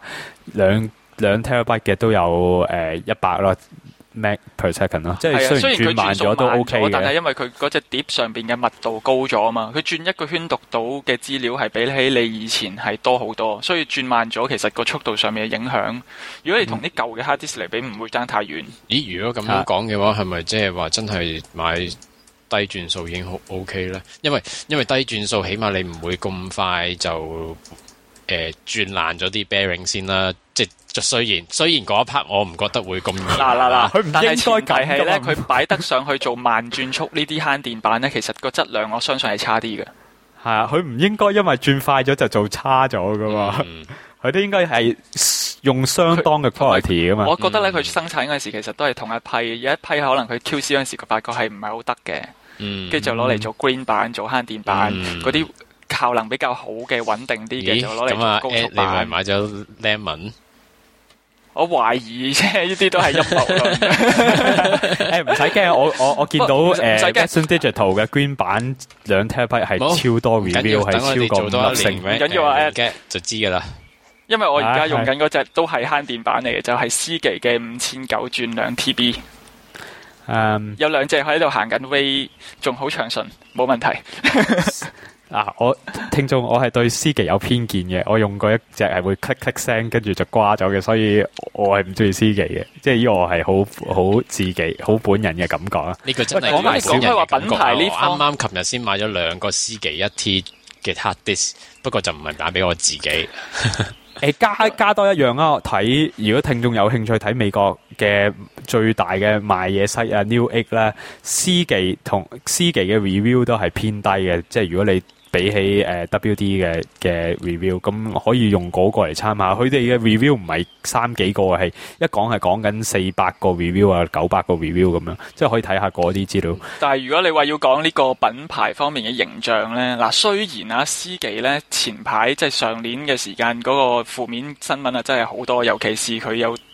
2 TB 嘅都有100咯。Mbps per second 咯，即係雖然轉慢咗都 OK 嘅，但係因為佢嗰隻碟上邊嘅密度高咗啊嘛，佢轉一個圈讀到嘅資料係比起你以前係多好多，所以轉慢咗，其實個速度上面嘅影響，如果你同啲舊嘅 hard disk 嚟比，唔會爭太遠。咦？如果咁樣講嘅話，係咪即係話真係買低轉數已經好 OK 咧？因為低轉數起碼你唔會咁快就轉爛咗啲 bearing 先啦，即係雖然嗰一 part 我唔覺得會咁嗱，佢唔應該計係咧，佢擺得上去做慢轉速呢啲慳電板咧，其實個質量我相信係差啲嘅。係啊，佢唔應該因為轉快咗就做差咗噶嘛，佢都應該係用相當嘅 quality 噶嘛。我覺得咧，佢生產嗰陣時其實都係同一批，有一批可能佢 QC 嗰陣時佢發覺係唔係好得嘅，跟住就攞嚟做 green 版、做慳電版嗰啲。效能比較好嘅穩定啲嘅就攞嚟做高速版。你咪買咗 Lemon？ 我懷疑啫，呢啲都係陰謀論。唔使驚，我見到Western Digital 嘅 Green 版2 TB 係超多 review， 係超過5粒星。唔緊要啊，就知噶啦。因為我而家用緊嗰隻都係慳電版嚟嘅，就係思技嘅5009轉2 TB。有2隻喺度行緊 Way， 仲好暢順，冇問題。我聽眾，我係對思技有偏見嘅，我用過一隻係會 click 聲，跟住就瓜咗嘅，所以我係唔中意思技嘅，即係呢個係好自己好本人嘅感覺啊！呢個真係講開話品牌呢方，啱啱琴日先買咗2個思技1T 嘅 hard disk， 不過就唔係買俾我自己。加多一樣啊！睇如果聽眾有興趣睇美國嘅最大嘅賣嘢西啊 Newegg 咧，思技同思技嘅 review 都係偏低嘅，即係如果你比起WD 嘅 review， 咁可以用嗰個嚟參考。佢哋嘅 review 唔係3幾個，係一講係講緊400個 review 啊，900個 review 咁樣，即係可以睇下嗰啲資料。但係如果你話要講呢個品牌方面嘅形象咧，嗱雖然啊思技咧前排即係上年嘅時間嗰個負面新聞啊真係好多，尤其是佢有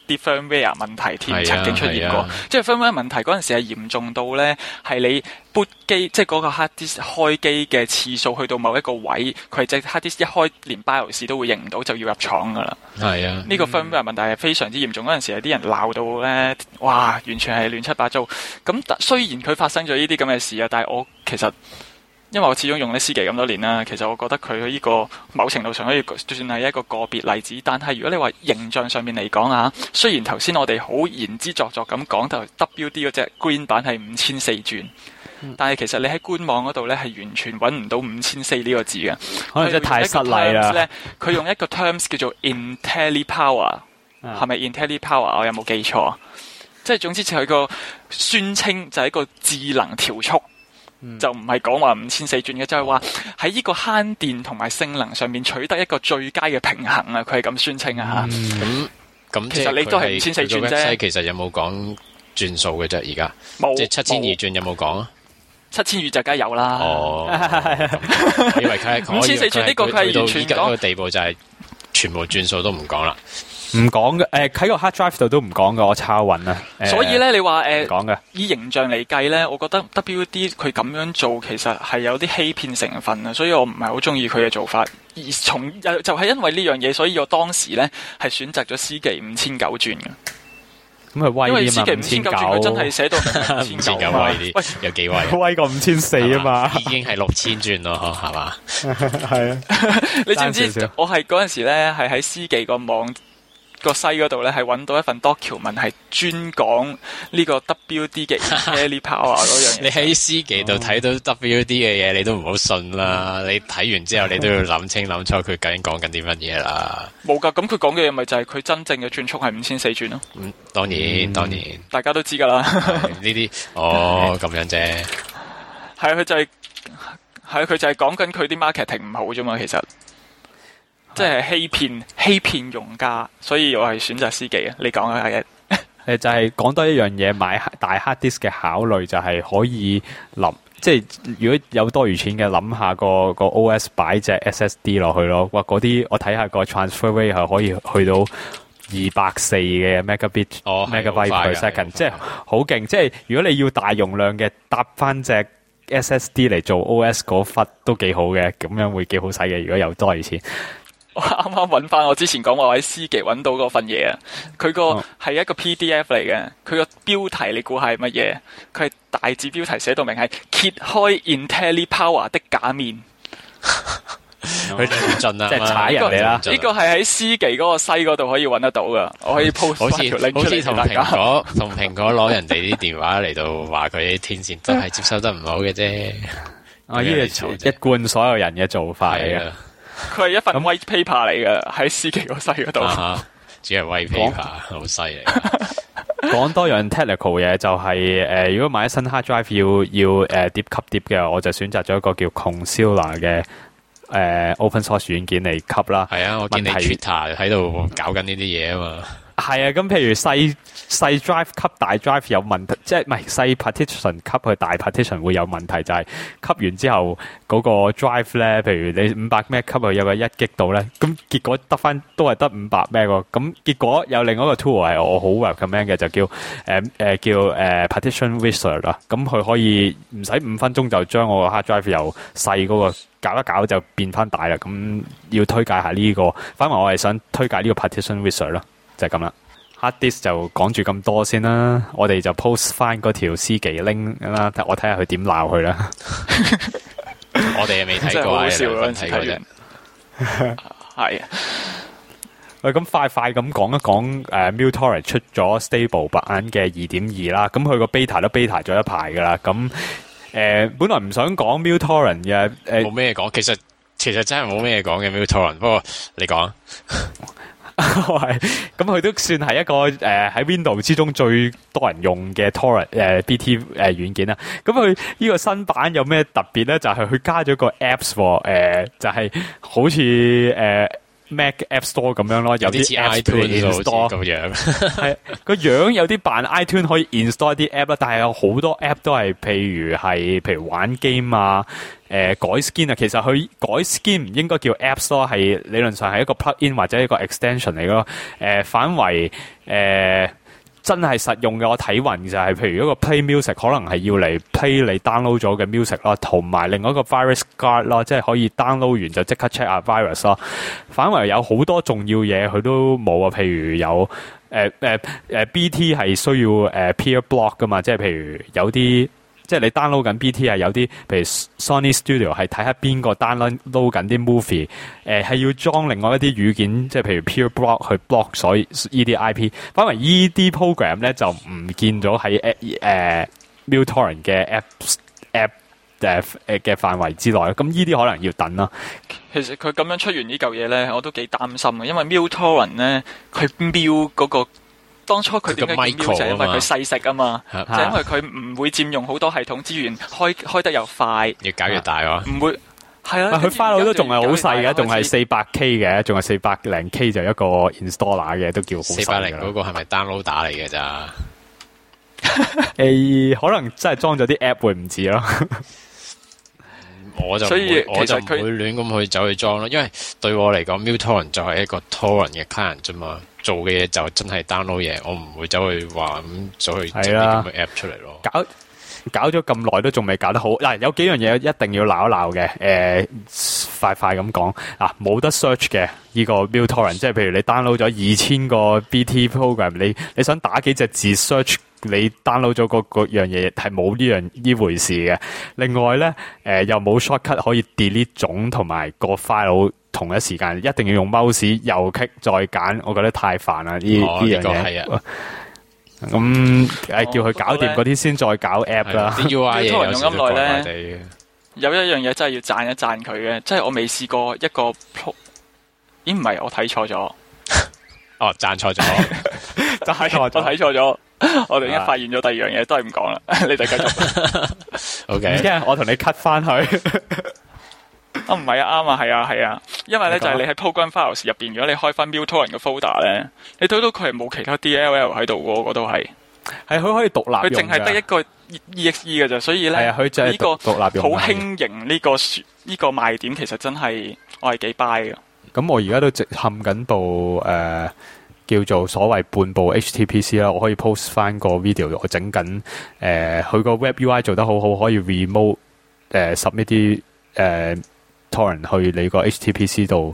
啲 firmware 問題添， 係啊曾經出現過。即係 firmware 問題嗰陣時係嚴重到咧，係你 boot 機，即係嗰個 hard disk 開機嘅次數去到某一個位，佢隻 hard disk 一開，連 BIOS 都會認唔到，就要入廠噶啦。 係啊， 呢個 firmware 問題係非常之嚴重。嗰陣時有啲人鬧到咧，哇，完全係亂七八糟。咁雖然佢發生咗呢啲咁嘅事啊，但係我其實因為我始終用呢司機咁多年啦，其實我覺得佢呢個某程度上可以算係一個個別例子。但係如果你話形象上面嚟講啊，雖然頭先我哋好言之鑿鑿咁講，就 WD 嗰隻 Green 版係5400轉，但係其實你喺官網嗰度咧係完全揾唔到5400呢個字嘅， 可能真係太失禮啦。 佢用一個 terms 叫做 IntelliPower， 係咪 IntelliPower？ 我有冇記錯？即係總之就係個宣稱就係一個智能調速。就唔係講話5400轉嘅，就係話喺呢個慳電同埋性能上面取得一個最佳嘅平衡啊！佢係咁宣稱啊嚇。 咁其實你都係5400轉啫。 其實有冇講轉數嘅啫？而家冇， 即係7200轉有冇講啊 ？7200就梗係有啦。 哦，我以為佢係 5400轉呢個佢係完全講到個地步就係全部轉數都唔講啦。 唔講嘅，喺個 hard drive 度都唔講嘅，我抄穩啊。 所以咧，你話講嘅， 以形象嚟計咧，我覺得 WD 佢咁樣做其實係有啲欺騙成分啊，所以我唔係好中意佢嘅做法。而就係因為呢樣嘢，所以我當時咧係選擇咗司機5900轉嘅。 咁係威啲嘛？ 因為司機5900轉佢真係寫到 5900威啲， 喂， 有幾威？ 威過5400啊嘛， 已經係6000轉咯，係嘛？ 係啊， 你知唔知？我係嗰陣時咧係喺司機個網個西嗰度咧，係揾到一份 document 係專講呢個 WD 嘅 IntelliPower 嗰樣嘢。 你喺司機度睇到 WD 嘅嘢，你都唔好信啦。你睇完之後，你都要諗清諗楚佢究竟講緊啲乜嘢啦。 冇噶，咁佢講嘅嘢咪就係佢真正嘅轉速係5400轉咯。 當然， 大家都知噶啦。 呢啲咁樣啫。 係啊，佢就係講緊佢啲 marketing 唔好啫嘛，其實。即係欺騙用家，所以我係選擇司機啊！你講啊，係就係講多一樣嘢，買大 hard disk 嘅考慮就係可以諗，即係如果有多餘錢嘅，諗下個 OS 擺隻 SSD 落去咯。哇，嗰啲我睇下個 transfer rate 係可以去到240嘅 megabyte per second，即係好勁。即係如果你要大容量嘅，搭翻隻 SSD 嚟做 OS 嗰忽都幾好嘅，咁樣會幾好使嘅。如果有多餘錢。 我啱啱揾翻我之前講話喺司機揾到嗰份嘢啊，佢個係一個 PDF 嚟嘅，佢個標題你估係乜嘢？佢係大字標題寫到明係揭開 IntelliPower 的假面， 佢唔盡啦， 即係踩人哋啦。 呢個係喺司機嗰個西嗰度可以揾得到噶，我可以 post 翻條 link 出嚟俾大家。 同蘋果攞人哋啲電話嚟到話佢啲天線真係接收得唔好嘅啫。 呢個一貫所有人嘅做法嚟嘅。 佢係一份 white paper 嚟嘅，喺司機個西嗰度。 只係 white paper，好犀利。 講多樣 technical 嘢就係如果買新 hard drive 要碟吸碟嘅，我就選擇咗一個叫 Concealer 嘅open source 軟件嚟吸啦。 係啊，我見你 Twitter 喺度搞緊呢啲嘢啊嘛。 係啊，咁譬如細 drive 吸大 drive 有問題，即係唔係細 partition 吸去大 partition 會有問題，就係吸完之後嗰個 drive 咧，譬如你500 MB 吸去有個1 GB 度咧，咁結果得翻都係得500 MB 喎。咁結果有另外一個 tool 係我好 recommend 嘅，就叫Partition Wizard 啦。咁佢可以唔使5分鐘就將我個 hard drive 由細嗰個搞一搞就變翻大啦。咁要推介下呢個，反為我係想推介呢個 Partition Wizard 咯。就係咁啦 ，hard disk 就講住咁多先啦，我哋就 post 翻嗰條司機 link 啦，我睇下佢點鬧佢啦。 我哋又未睇過， 好笑嗰陣時睇人。係啊， 喂，咁快咁講一講Mutorrent 出咗 stable 版嘅 2.2 啦，咁佢個 beta 都 beta 咗一排噶啦，咁本來唔想講 Mutorrent 嘅， 冇咩講，其實真係冇咩講嘅 Mutorrent，不過你講。 係，咁佢都算係一個喺 Windows 之中最多人用嘅 Torrent BT 軟件啦。咁佢呢個新版有咩特別咧？就係佢加咗個 Apps 就係好似 Mac App Store 咁樣咯，有啲似 Apps iTunes 好似 install 咁樣。 係個樣有啲扮 iTunes 可以 install 啲 app 啦，但係有好多 app 都係譬如玩 game 啊，改 skin 啊，其實佢改 skin 唔應該叫 apps 咯，係理論上係一個 plug-in 或者一個 extension 嚟咯。反為真係實用嘅，我睇勻就係譬如一個 Play Music 可能係要嚟 play 你 download 咗嘅 music 啦，同埋另外一個 virus guard 啦，即係可以 download 完就即刻 check 下 virus 咯。反為有好多重要嘢佢都冇啊，譬如有BT 係需要peer block 噶嘛，即係譬如有啲。即係你 download 緊 BT 係有啲，譬如 Sony Studio 係睇下邊個 download 緊啲 movie，係要裝另外一啲語件，即係譬如 peer block 去 block 所以呢啲 IP。反為呢啲 program 咧就唔見咗喺MuTorrent 嘅 app 嘅範圍之內，咁呢啲可能要等啦。 其實佢咁樣出完呢嚿嘢咧，我都幾擔心嘅，因為 MuTorrent 咧佢瞄嗰個。當初佢點解叫 Mute 就係因為佢細食啊嘛，就係因為佢唔會佔用好多系統資源，開得又快， 越搞越大喎。 唔會係啊， 佢 file 都仲係好細嘅，仲係400K 嘅，仲係400K就一個 installer 嘅，都叫好細㗎啦。 400嗰個係咪 download 打嚟嘅咋？ 可能真係裝咗啲 app 會唔止咯。 我就唔會亂咁去走去裝咯，因為對我嚟講 MuTorrent 就係一個 torrent 嘅 client 啫嘛，做嘅嘢就真係 download 嘢，我唔會走去話咁走去整啲咁嘅 app 出嚟咯。 搞咗咁耐都仲未搞得好嗱，有幾樣嘢一定要鬧一鬧嘅，快咁講嗱，冇得 search 嘅呢個 MuTorrent，即係譬如你 download 咗2000個 BT program， 你想打幾隻字 search。你 download 咗嗰樣嘢係冇呢回事嘅。另外咧，又冇 shortcut 可以 delete 種同埋個 file 同一時間，一定要用 mouse 右 click 再揀，我覺得太煩啦呢樣嘢。咁叫佢搞掂嗰啲先再搞 app 啦。 啲 UI 嘢有少少怪怪地嘅。 有一樣嘢真係要讚一讚佢嘅，即係我未試過一個 咦唔係我睇錯咗。 哦，讚錯咗， 我睇錯咗。我哋已經發現咗第二樣嘢，都係唔講啦。你哋繼續。 OK， 即係我同你 cut 翻去。 唔係啊，啱啊，係啊。因為咧就係你喺 Program Files 入邊，如果你開翻 MuTorrent 嘅 folder 咧，你睇到佢係冇其他 DLL 喺度嘅，嗰度係佢可以獨立用嘅。 佢淨係得一個 EXE 嘅啫，所以咧佢就係呢個獨立用。 好輕盈呢個賣點，其實真係我係幾 buy 嘅。 咁我而家都直冚緊部叫做所謂半部 HTPC 啦，我可以 post 翻個 video， 我整緊佢個 web UI 做得好好，可以 remote submit 啲torrent 去你個 HTPC 度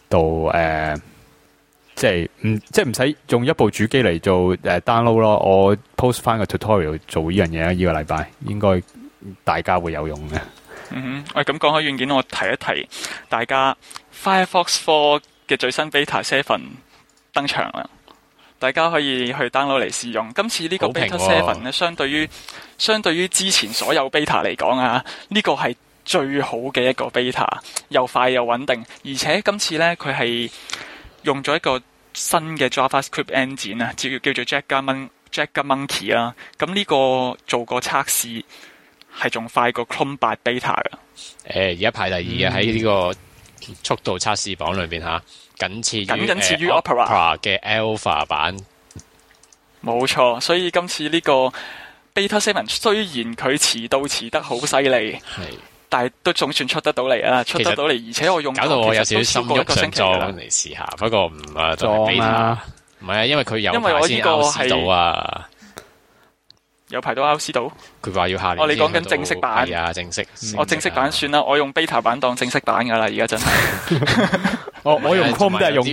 即係唔使用一部主機嚟做download 咯。我 post 翻個 tutorial 做呢樣嘢啦，呢個禮拜應該大家會有用嘅。 咁講開軟件，我提一提大家 Firefox 4嘅最新 Beta 7登場啦，大家可以去 download 嚟試用。今次呢個 Beta 7咧，相對於之前所有 Beta 嚟講啊，呢個係最好嘅一個 Beta， 又快又穩定，而且今次咧佢係用咗一個新嘅 JavaScript engine 啊，叫做 Jagermonkey 啦。咁呢個做過測試係仲快過 Chrome 8 Beta 噶。 而家排第二嘅喺呢個速度測試榜裏邊吓。僅次於 Opera 嘅 Alpha 版， 冇錯。所以今次呢個 Beta 7雖然佢遲得好犀利，但係都總算出得到嚟啊！出得到嚟，而且我用搞到我有少少心喐想裝嚟試下，不過唔啊，裝啦，唔係啊，因為佢有排先 out 到啊。 有排都 out 到， 佢話要下年。 你講緊正式版？ 係啊，正式。 我正式版算啦，我用 beta 版當正式版噶啦，而家真係。 我用 Chrome 都係用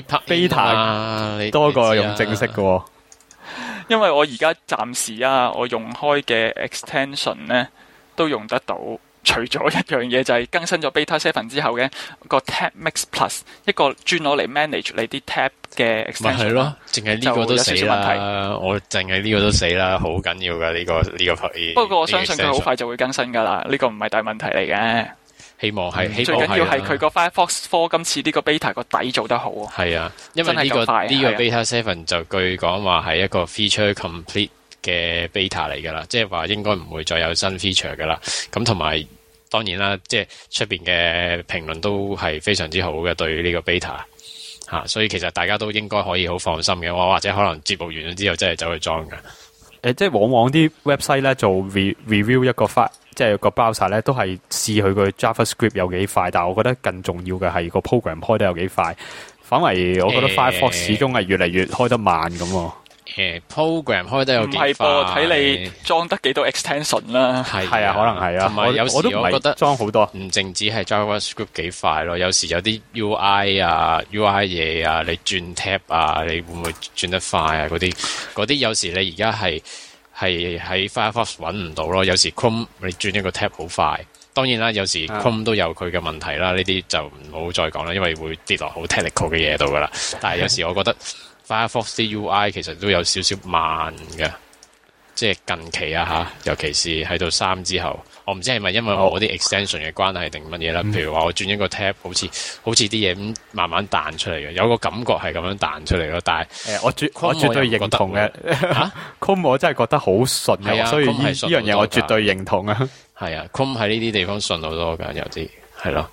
beta 多過用正式嘅。 因為我而家暫時我用開嘅 extension 咧都用得到。除咗一樣嘢就係更新咗 Beta 7之後嘅個 Tab Mix Plus， 一個專攞嚟 manage 你啲 Tab 嘅 extension。咪係咯， 淨係呢個都死啦！我淨係呢個都死啦，好緊要噶呢個。 不過我相信佢好快就會更新噶啦，呢個唔係大問題嚟嘅。 希望係， 最緊要係佢個 Firefox 4今次呢個 Beta 個底做得好。係啊，因為呢個 Beta 7就據講話係一個 feature complete 嘅 Beta 嚟噶啦，即係話應該唔會再有新 feature 噶啦。咁同埋。當然啦，即係出邊嘅評論都係非常之好嘅，對呢個 beta， 所以其實大家都應該可以好放心嘅，或者可能節目完咗之後真係走去裝㗎。 即係往往啲 website 咧做 review 一個 file， 即係個 browser 咧都係試佢個 JavaScript 有幾快，但係我覺得更重要嘅係個 program 開得有幾快。反為我覺得 Firefox 始終係越嚟越開得慢咁喎。 program 開得有幾快？ 唔係噃，睇你裝得幾多 extension 啦。 係啊，可能係啊。 同埋有時我覺得裝好多， 唔淨止係 JavaScript 幾快咯，有時有啲 UI 啊、UI 嘢啊，你轉 tab 啊，你會唔會轉得快啊？嗰啲有時你而家係喺 Firefox 揾唔到咯。有時 Chrome 你轉一個 tab 好快。當然啦，有時 Chrome 都有佢嘅問題啦，呢啲就唔好再講啦，因為會跌落好 technical 嘅嘢度噶啦。但係有時我覺得 Firefox 啲 UI 其實都有少少慢嘅，即係近期啊尤其是喺到3之後，我唔知係咪因為我啲 extension 嘅關係定乜嘢啦。譬如話我轉一個 tab，好似啲嘢咁慢慢彈出嚟嘅，有個感覺係咁樣彈出嚟咯。但係我絕對認同嘅。Chrome 我真係覺得好順嘅，所以呢樣嘢我絕對認同啊。 係啊 ，Chrome 喺呢啲地方順好多㗎，有啲係咯。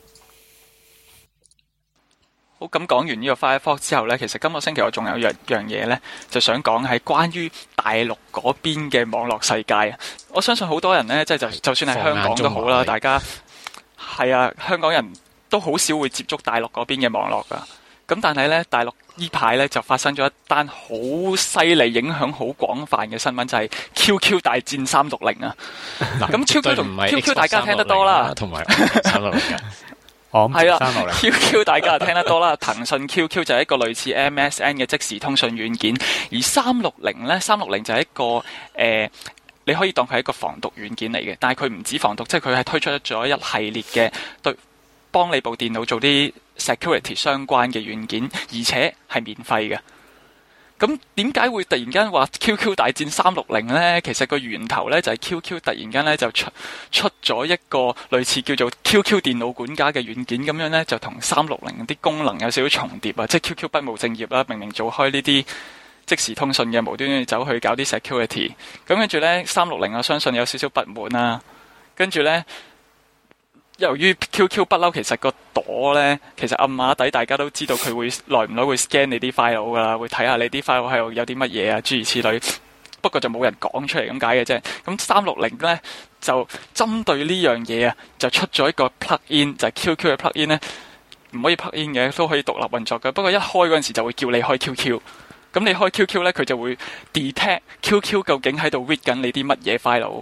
好，咁講完呢個 Firefox 之後呢，其實今個星期我仲有一樣嘢呢，就想講係關於大陸嗰邊嘅網絡世界啊。我相信好多人呢，即係就算係香港都好啦，大家係啊，香港人都好少會接觸大陸嗰邊嘅網絡㗎。咁但係呢，大陸呢排呢就發生咗一單好犀利、影響好廣泛嘅新聞，就係 QQ 大戰360啊！咁 QQ 同 QQ 大家聽得多啦， 同埋360嘅。 係啦，QQ 大家就聽得多啦。騰訊 QQ 就係一個類似 MSN 嘅即時通訊軟件，而360呢，360就係一個你可以當佢係一個防毒軟件嚟嘅，但係佢唔止防毒，即係佢係推出咗一系列嘅對幫你部電腦做啲 security 相關嘅軟件，而且係免費嘅。咁點解會突然間話 QQ 大戰360呢？其實個源頭呢，就係 QQ 突然間呢就出咗一個類似叫做 QQ 電腦管家嘅軟件，咁樣呢，就同360啲功能有少少重疊啊！即係 QQ 不務正業啦，明明做開呢啲即時通訊嘅，無端端走去搞啲 security， 咁跟住呢，360我相信有少少不滿啦，跟住呢。由於 QQ 不嬲，其實個朵呢，其實暗碼底大家都知道佢會耐唔耐會 scan 你啲 file 噶啦，會睇下你啲 file 喺度有啲乜嘢啊，諸如此類。不過就冇人講出嚟咁解嘅啫。咁360呢，就針對呢樣嘢啊，就出咗一個 plug-in，就係 QQ 嘅 plug-in 呢，唔可以 plug-in 嘅，都可以獨立運作嘅。不過一開嗰陣時就會叫你開 QQ，咁你開 QQ 呢，佢就會 detect QQ 究竟喺度 read 緊你啲乜嘢 file，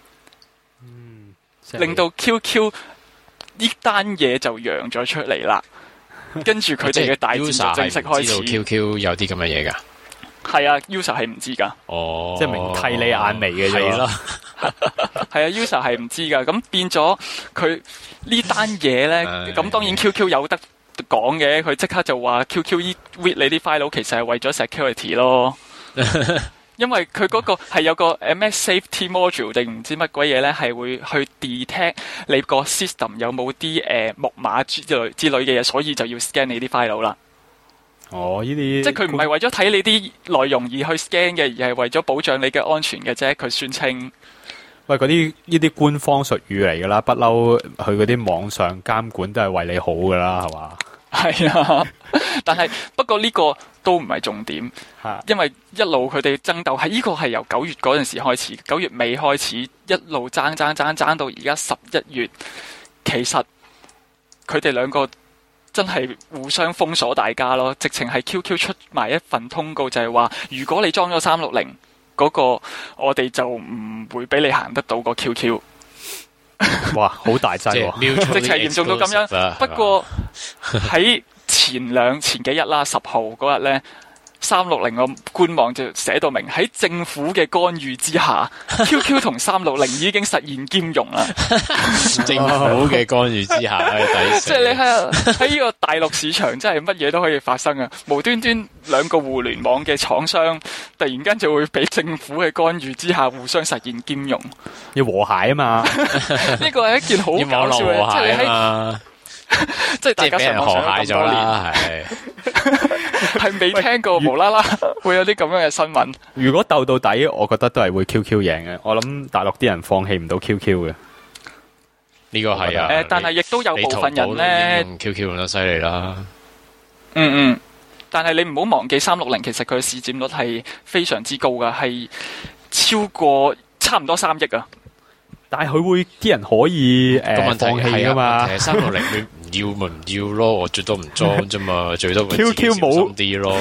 令到 QQ呢單嘢就揚咗出嚟啦，跟住佢哋嘅大戰就正式開始。 知道 QQ 有啲咁嘅嘢㗎？ 係啊 ，user 係唔知㗎。 哦， 即係明剃你眼眉嘅啫。 係咯， 係啊 ，user 係唔知㗎。咁變咗佢呢單嘢咧，咁當然 QQ 有得講嘅，佢即刻就話 QQ read 你啲 file 其實係為咗 security 咯。因為佢嗰個係有個咩 safety module 定唔知乜鬼嘢咧，係會去 detect 你個 system 有冇啲木馬之類嘅嘢，所以就要 scan 你啲 file 啦。 哦，呢啲即係佢唔係為咗睇你啲內容而去 scan 嘅，而係為咗保障你嘅安全嘅啫。佢宣稱， 喂，嗰啲呢啲官方術語嚟噶啦，不嬲佢嗰啲網上監管都係為你好噶啦，係嘛？ 係啊，但係不過呢個都唔係重點，因為一路佢哋爭鬥，係呢個係由9月嗰陣時開始，9月尾開始一路爭到而家11月，其實佢哋兩個真係互相封鎖大家咯，直情係 QQ 出埋一份通告，就係話如果你裝咗360嗰個，我哋就唔會俾你行得到個 QQ。 哇，好大劑喎！ 直情係嚴重到咁樣。不過喺前幾日啦，10號嗰日呢，360個官網就寫到明，喺政府嘅干預之下，QQ 同360已經實現兼容啦。 政府嘅干預之下， 即係你喺呢個大陸市場，真係乜嘢都可以發生啊！無端端兩個互聯網嘅廠商，突然間就會俾政府嘅干預之下，互相實現兼容。 要和諧啊嘛！ 呢個係一件好搞笑嘅，即係你喺。即係大家上網上咗咁多年，係未聽過無啦啦會有啲咁樣嘅新聞。 如果鬥到底，我覺得都係會 QQ 贏嘅。我諗大陸啲人放棄唔到 QQ 嘅。 呢個係啊。 但係亦都有部分人咧用 QQ 用得犀利啦。 但係你唔好忘記360其實佢嘅市佔率係非常之高噶，係超過差唔多3億啊！ 但係佢會啲人可以個問題放棄噶嘛？ 係360你唔要咪唔要咯，我最多唔裝啫嘛，最多會自己 QQ 小心啲咯。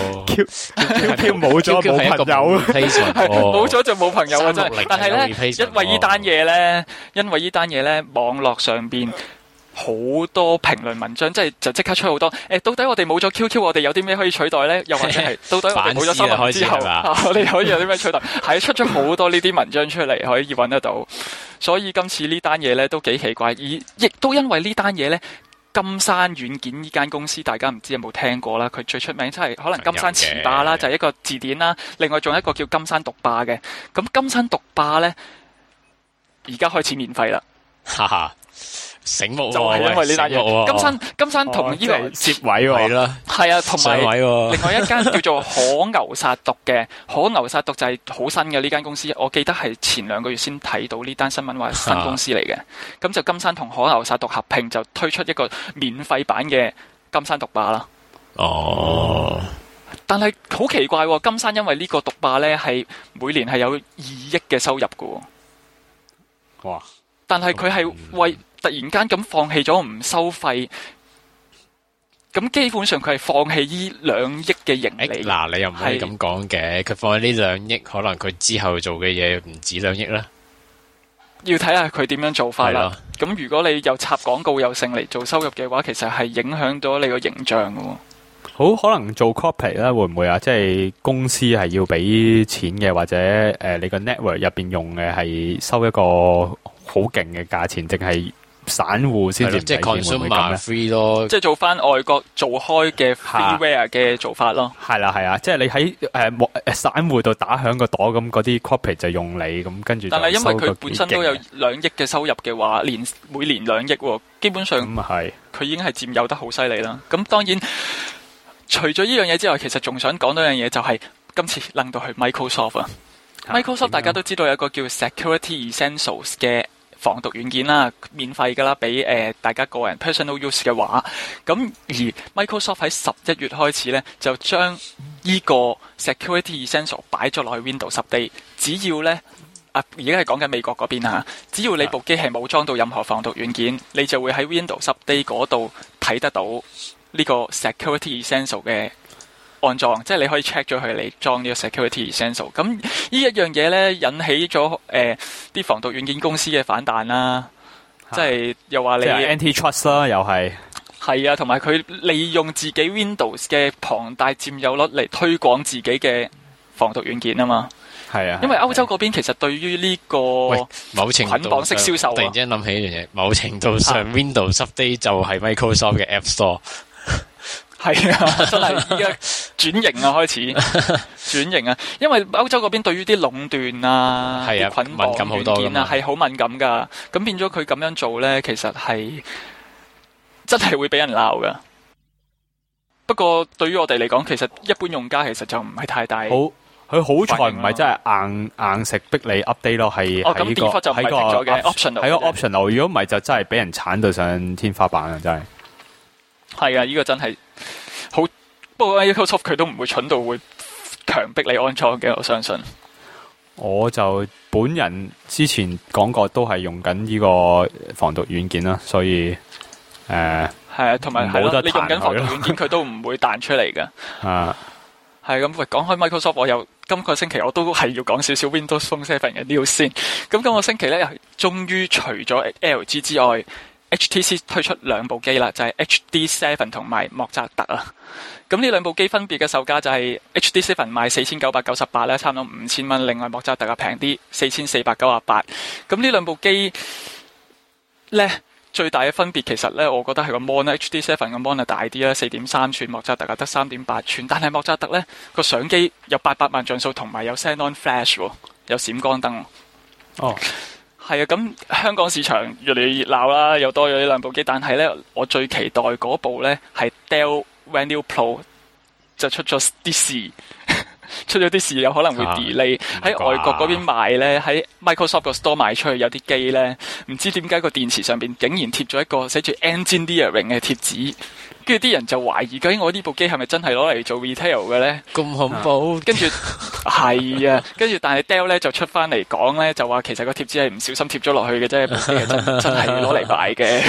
QQ 冇咗冇朋友， 冇咗就冇朋友啊！真係，但係咧，因為呢單嘢咧，網絡上邊好多評論文章，就即刻出好多。到底我哋冇咗 QQ， 我哋有啲咩可以取代咧？又或者係到底我哋冇咗新聞之後，我哋可以有啲咩取代？係出咗好多呢啲文章出嚟，可以揾得到。所以今次呢單嘢咧都幾奇怪，亦都因為呢單嘢咧，金山軟件呢間公司，大家唔知有冇聽過啦？佢最出名真係可能金山詞霸啦，就係一個字典啦。另外仲有一個叫金山讀霸嘅。咁金山讀霸咧，而家開始免費啦。 哈哈。醒目就係因為呢單嘢，金山同呢個接位喎， 係啊，同埋另外一間叫做可牛殺毒嘅，可牛殺毒就係好新嘅呢間公司，我記得係前2個月先睇到呢單新聞話新公司嚟嘅，咁就金山同可牛殺毒合併就推出一個免費版嘅金山毒霸啦。 哦， 但係好奇怪喎，金山因為呢個毒霸呢係每年係有2億嘅收入嘅， 哇！ 但係佢係為突然間咁放棄咗唔收費，咁基本上佢係放棄呢2億嘅盈利。 嗱，你又唔可以咁講嘅，佢放棄呢2億，可能佢之後做嘅嘢唔止2億啦。 要睇下佢點樣做法啦。咁如果你又插廣告又勝嚟做收入嘅話，其實係影響咗你個形象嘅。 好可能做 copy 咧，會唔會啊？即係公司係要俾錢嘅，或者你個 network 入邊用嘅係收一個好勁嘅價錢，定係散戶先至？ 即係 consumer free 咯， 即係做翻外國做開嘅 freeware 嘅做法咯。 係啦係啊，即係你喺散戶度打響個朵咁，嗰啲 copy 就用你咁，跟住。但係因為佢本身都有2億嘅收入嘅話，每年2億，基本上佢已經係佔有得好犀利啦。咁當然。除咗呢樣嘢之外，其實仲想講到一樣嘢，就係今次諗到去 Microsoft 啊。Microsoft 大家都知道有個叫 Security Essentials 嘅防毒軟件啦，免費噶啦，俾大家個人 personal use 嘅話。咁而 Microsoft 喺11月開始咧，就將呢個 Security Essentials 擺咗落去 Windows Update。只要咧而家係講緊美國嗰邊啊，只要你部機係冇裝到任何防毒軟件，你就會喺 Windows Update 嗰度睇得到。呢個 Security Essential 嘅安裝，即係你可以 check 咗佢嚟裝呢個 Security Essential。咁呢一樣嘢咧，引起咗啲防毒軟件公司嘅反彈啦。即係又話你 anti-trust 啦，又係啊，同埋佢利用自己 Windows 嘅龐大佔有率嚟推廣自己嘅防毒軟件啊嘛。 係啊， 因為歐洲嗰邊其實對於呢個某程度捆綁式銷售， 突然之間諗起一樣嘢，某程度上 Windows Update 就係 Microsoft 嘅 App Store。 係啊，真係依家轉型啊，開始轉型啊，因為歐洲嗰邊對於啲壟斷啊、啲捆綁軟件啊係好敏感噶，咁變咗佢咁樣做咧，其實係真係會俾人鬧噶。不過對於我哋嚟講，其實一般用家其實就唔係太大。 佢好彩唔係真係硬食逼你 update 咯，係喺個 optional。如果唔係就真係俾人鏟到上天花板啊！真係。 係啊，呢個真係好。不過 Microsoft 佢都唔會蠢到會強迫你安裝嘅，我相信。 我就本人之前講過，都係用緊呢個防毒軟件啦，所以係啊，同埋係咯，你用緊防毒軟件，佢都唔會彈出嚟㗎。 啊， 係咁。喂，講開 Microsoft，我又今個星期我都係要講少少 Windows Phone 7嘅 news 先。咁今個星期咧，終於除咗 LG 之外。HTC 推出2部機啦，就係 HD7 同埋莫扎特啊。咁呢2部機分別嘅售價就係 HD7 賣4998啦，差唔多5000蚊。另外莫扎特啊平啲，4498。咁呢2部機咧最大嘅分別其實咧，我覺得係個 mon 啦。HD7 個 mon 係大啲啦，4.3寸，莫扎特得3.8寸。但係莫扎特咧個相機有800萬像素，同埋有 Xenon Flash， 有閃光燈。 哦。 係啊，咁香港市場越嚟越熱鬧啦，又多咗呢2部機。但係咧，我最期待嗰部咧係 Dell Venue Pro 就出咗啲事，出咗啲事有可能會 delay 喺外國嗰邊賣咧，喺 Microsoft 個 store 賣出去有啲機咧，唔知點解個電池上邊竟然貼咗一個寫住 Engineering 嘅貼紙。 跟住啲人就懷疑究竟我呢部機係咪真係攞嚟做 retail 嘅咧？ 咁恐怖， 跟住係啊，跟住但係 Dell 咧就出翻嚟講咧，就話其實個貼紙係唔小心貼咗落去嘅啫，部機係真係攞嚟賣嘅。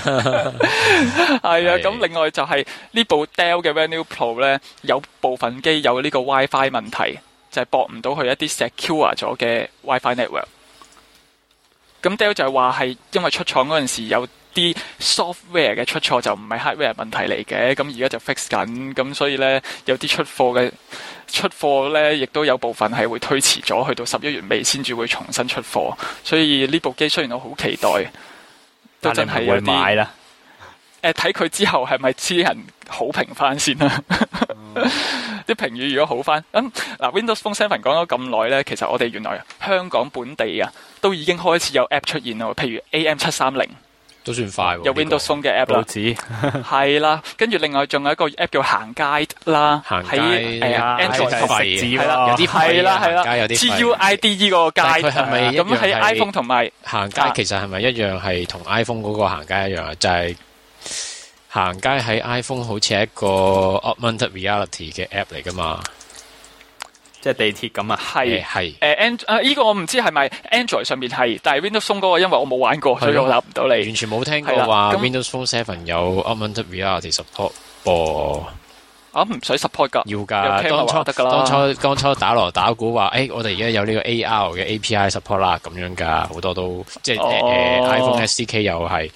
係啊，咁另外就係呢部 Dell 嘅 Venue Pro 咧，有部分機有呢個 WiFi 問題，就係駁唔到去一啲 secure 咗嘅 WiFi network。咁 Dell 就係話係因為出廠嗰陣時有啲 software 嘅出錯，就唔係 hardware 問題嚟嘅，咁而家就 fix 緊，咁所以咧有啲出貨咧，亦都有部分係會推遲咗，去到11月尾先至會重新出貨。所以呢部機雖然我好期待，都真係有啲買啦。 睇佢之後係咪啲人好評翻先啦？啲評語如果好翻，嗱 Windows Phone 7講咗咁耐咧，其實我哋原來香港本地啊都已經開始有 app 出現咯，譬如 AM730。 都算快喎， 有 Windows Phone 嘅 app 啦，係啦，跟住另外仲有一個 app 叫行街啦， 喺 Android 係啦， 有啲係啦係啦，GUIDE 嗰個街， 佢係咪咁喺 iPhone 同埋行街其實係咪一樣係同 iPhone 嗰個行街一樣啊？就係行街喺 iPhone 好似係一個 augmented reality 嘅 app 嚟噶嘛？ 即係地鐵咁啊， 係呢個我唔知係咪 Android 上面係，但係 Windows Phone 嗰個因為我冇玩過，所以我答唔到你。 完全冇聽過話 Windows Phone 7有 augmented reality support 噃。 唔使 support 㗎， 要㗎。當初打鑼打鼓話，我哋而家有呢個 AR 嘅 API support 啦，咁樣㗎，好多都即係iPhone SDK 又係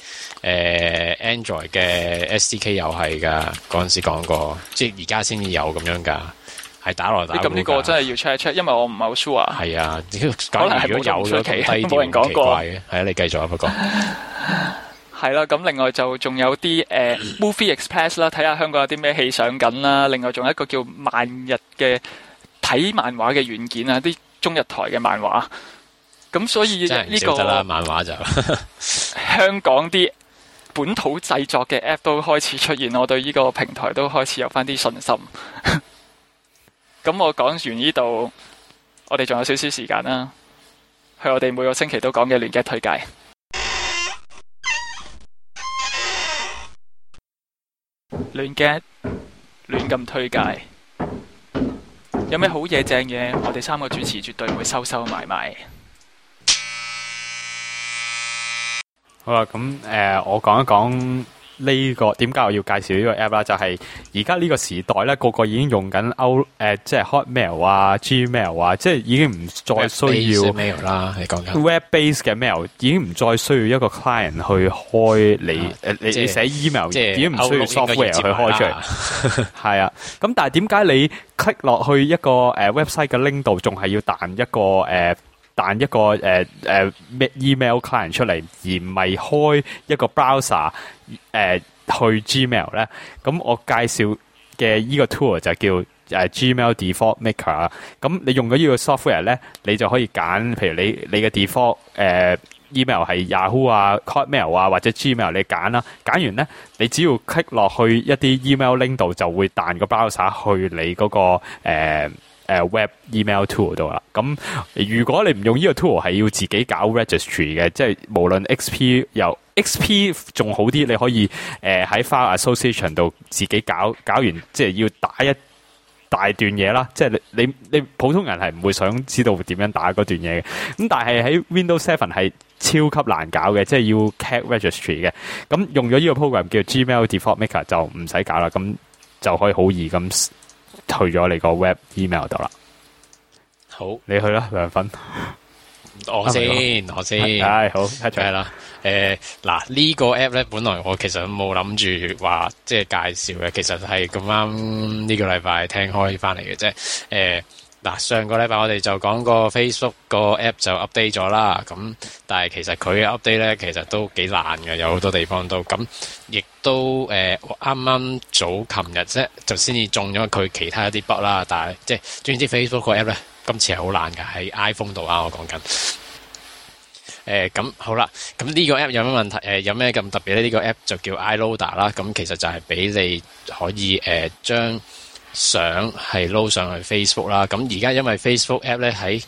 Android 嘅 SDK 又係㗎。嗰陣時講過，即係而家先至有咁樣㗎。係打鑼打鼓。咁呢個真係要 check 一 check，因為我唔係好 sure。 係啊， 可能如果有咗咁低調咁奇怪嘅，係啊，你繼續啊，不過係啦。咁另外就仲有啲Movie Express 啦，睇下香港有啲咩戲上緊啦。另外仲有一個叫漫日嘅睇漫畫嘅軟件啊，啲中日台嘅漫畫。咁所以呢個得啦，漫畫就香港啲本土製作嘅 app 都開始出現，我對呢個平台都開始有翻啲信心。咁我講完呢度，我哋仲有少少時間啦，去我哋每個星期都講嘅亂 gad 推介。亂 gad 亂咁推介，有咩好嘢正嘢？我哋3個主持絕對會收收埋埋。 好啦，咁我講一講呢個點解我要介紹呢個 app 啦，就係而家呢個時代咧，個個已經用緊即係 Hotmail 啊、Gmail 啊，即係已經唔再需要 mail 啦。你講緊 web-based 嘅 mail 已經唔再需要一個 client 去開你寫 email，已經唔需要 software 去開出嚟。係啊，咁但係點解你 click 落去一個website 嘅 link 度，仲係要彈一個email client 出嚟，而唔係開一個 browser 去 Gmail 咧？咁我介紹嘅依個 tool 就叫Gmail Default Maker。咁你用咗呢個 software 咧，你就可以揀，譬如你嘅 default email 係 Yahoo 啊、Hotmail 啊或者 Gmail， 你揀啦。揀完咧，你只要 click 落去一啲 email link 度，就會彈個 browser 去你嗰個web email tool 度啦。咁如果你唔用呢個 tool，係要自己搞 registry 嘅，即係無論 XP 仲好啲，你可以喺 file association 度自己搞完，即係要打一大段嘢啦。即係你普通人係唔會想知道點樣打嗰段嘢嘅。咁但係喺 Windows 7係超級難搞嘅，即係要 cat registry 嘅。咁用咗呢個 program 叫 Gmail Default Maker 就唔使搞啦，咁就可以好易咁去咗你個 web email 度啦。好，你去啦，2分。 我先， 係好， 係啦。嗱呢個 app 咧，本來我其實冇諗住話即係介紹嘅，其實係咁啱呢個禮拜聽開翻嚟嘅啫。嗱上個禮拜我哋就講過 Facebook 個 app 就 update 咗啦，咁但係其實佢嘅 update 咧，其實都幾爛嘅，有好多地方都咁，亦都啱啱早琴日啫就先至中咗佢其他一啲 bug 啦，但係即係總之 Facebook 個 app 咧，今次係好爛㗎，喺 iPhone 度啊，我講緊。咁好啦，咁呢個 app 有咩問題？有咩咁特別咧？呢個 app 就叫 iLoader 啦，咁其實就係俾你可以將相係 load 上去 Facebook 啦。咁而家因為 Facebook app 咧喺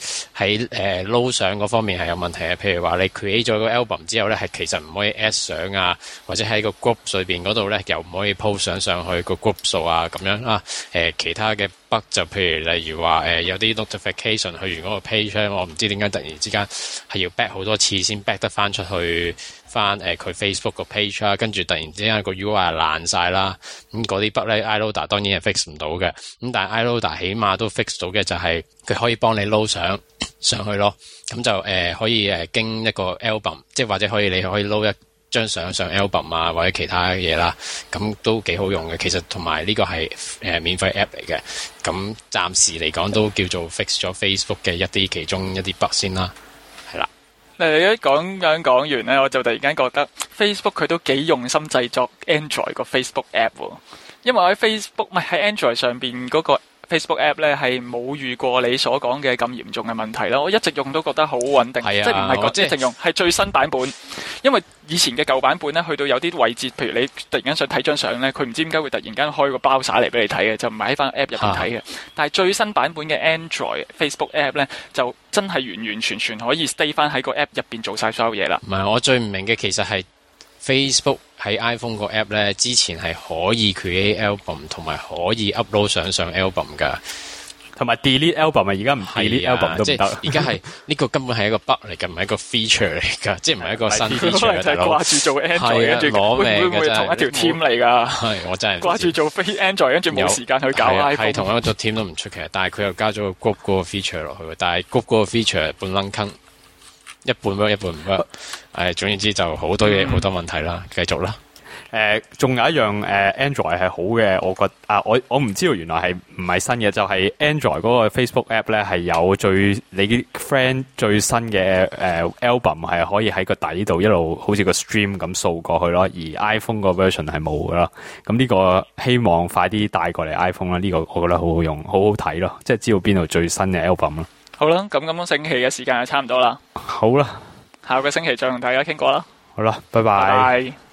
load 相嗰方面係有問題嘅，譬如話你 create 咗個 album 之後咧，係其實唔可以 add 相啊，或者喺個 group 裏邊嗰度咧又唔可以 post 相上去個 group 數啊咁樣啊。其他嘅 bug 就譬如例如話有啲 notification 去完嗰個 page 咧，我唔知點解突然之間係要 back 好多次先 back 得翻出去翻佢 Facebook 個 page 啦，跟住突然之間個 UI 爛晒啦，咁嗰啲 bug 咧 iLoader 當然係 fix 唔到嘅，咁但係 iLoader 起碼都 fix 到嘅就係佢可以幫你 load 相上去咯，咁就可以經一個 album， 即係或者你可以 load 一張相上 album 啊或者其他嘢啦，咁都幾好用嘅。其實同埋呢個係免費 app 嚟嘅，咁暫時嚟講都叫做 fix 咗 Facebook 嘅其中一啲 bug 先啦，係啦。 你一講完咧，我就突然間覺得 Facebook 佢都幾用心製作 Android 個 Facebook app 喎，因為我喺 Facebook 唔係喺 Android 上邊嗰個 Facebook app 咧係冇遇過你所講嘅咁嚴重嘅問題啦。我一直用都覺得好穩定，即係唔係一直用，係最新版本。因為以前嘅舊版本咧，去到有啲位置，譬如你突然間想睇張相咧，佢唔知點解會突然間開個包灑嚟俾你睇嘅，就唔係喺翻 app 入邊睇嘅。但係最新版本嘅 Android Facebook app 咧，就真係完完全全可以 stay 翻喺個 app 入邊做晒所有嘢啦。 唔係，我最唔明嘅其實係 Facebook 喺 iPhone 個 app 咧，之前係可以 create album 同埋可以 upload 上 album 噶， 同埋 delete album 啊，而家唔 delete album 都唔得。 而家係呢個根本係一個 bug 嚟嘅，唔係一個 feature 嚟噶，即係唔係一個新 feature 嚟。 就係掛住做 Android，跟住會唔會同一條 team 嚟㗎？ 係我真係掛住做 Android，跟住冇時間去搞 iPhone。 係同一個 team 都唔出奇，但係佢又加咗個 group 嗰個 feature 落去，但係 group 嗰個 feature 半撚坑，一半 work 一半唔 work。總言之就好多嘢好多問題啦。繼續啦。 仲有一樣Android 係好嘅，我覺我唔知道原來係唔係新嘅，就係 Android 嗰個 Facebook app 咧係有你啲 friend 最新嘅album 係可以喺個底度一路好似個 stream 咁掃過去咯，而 iPhone 個 version 係冇噶咯。咁呢個希望快啲帶過嚟 iPhone 啦，呢個我覺得好好用，好好睇咯，即係知道邊度最新嘅 album 咯。好啦， 咁星期嘅時間就差唔多啦。 好啦， 下個星期再同大家傾過啦。 好啦，拜拜。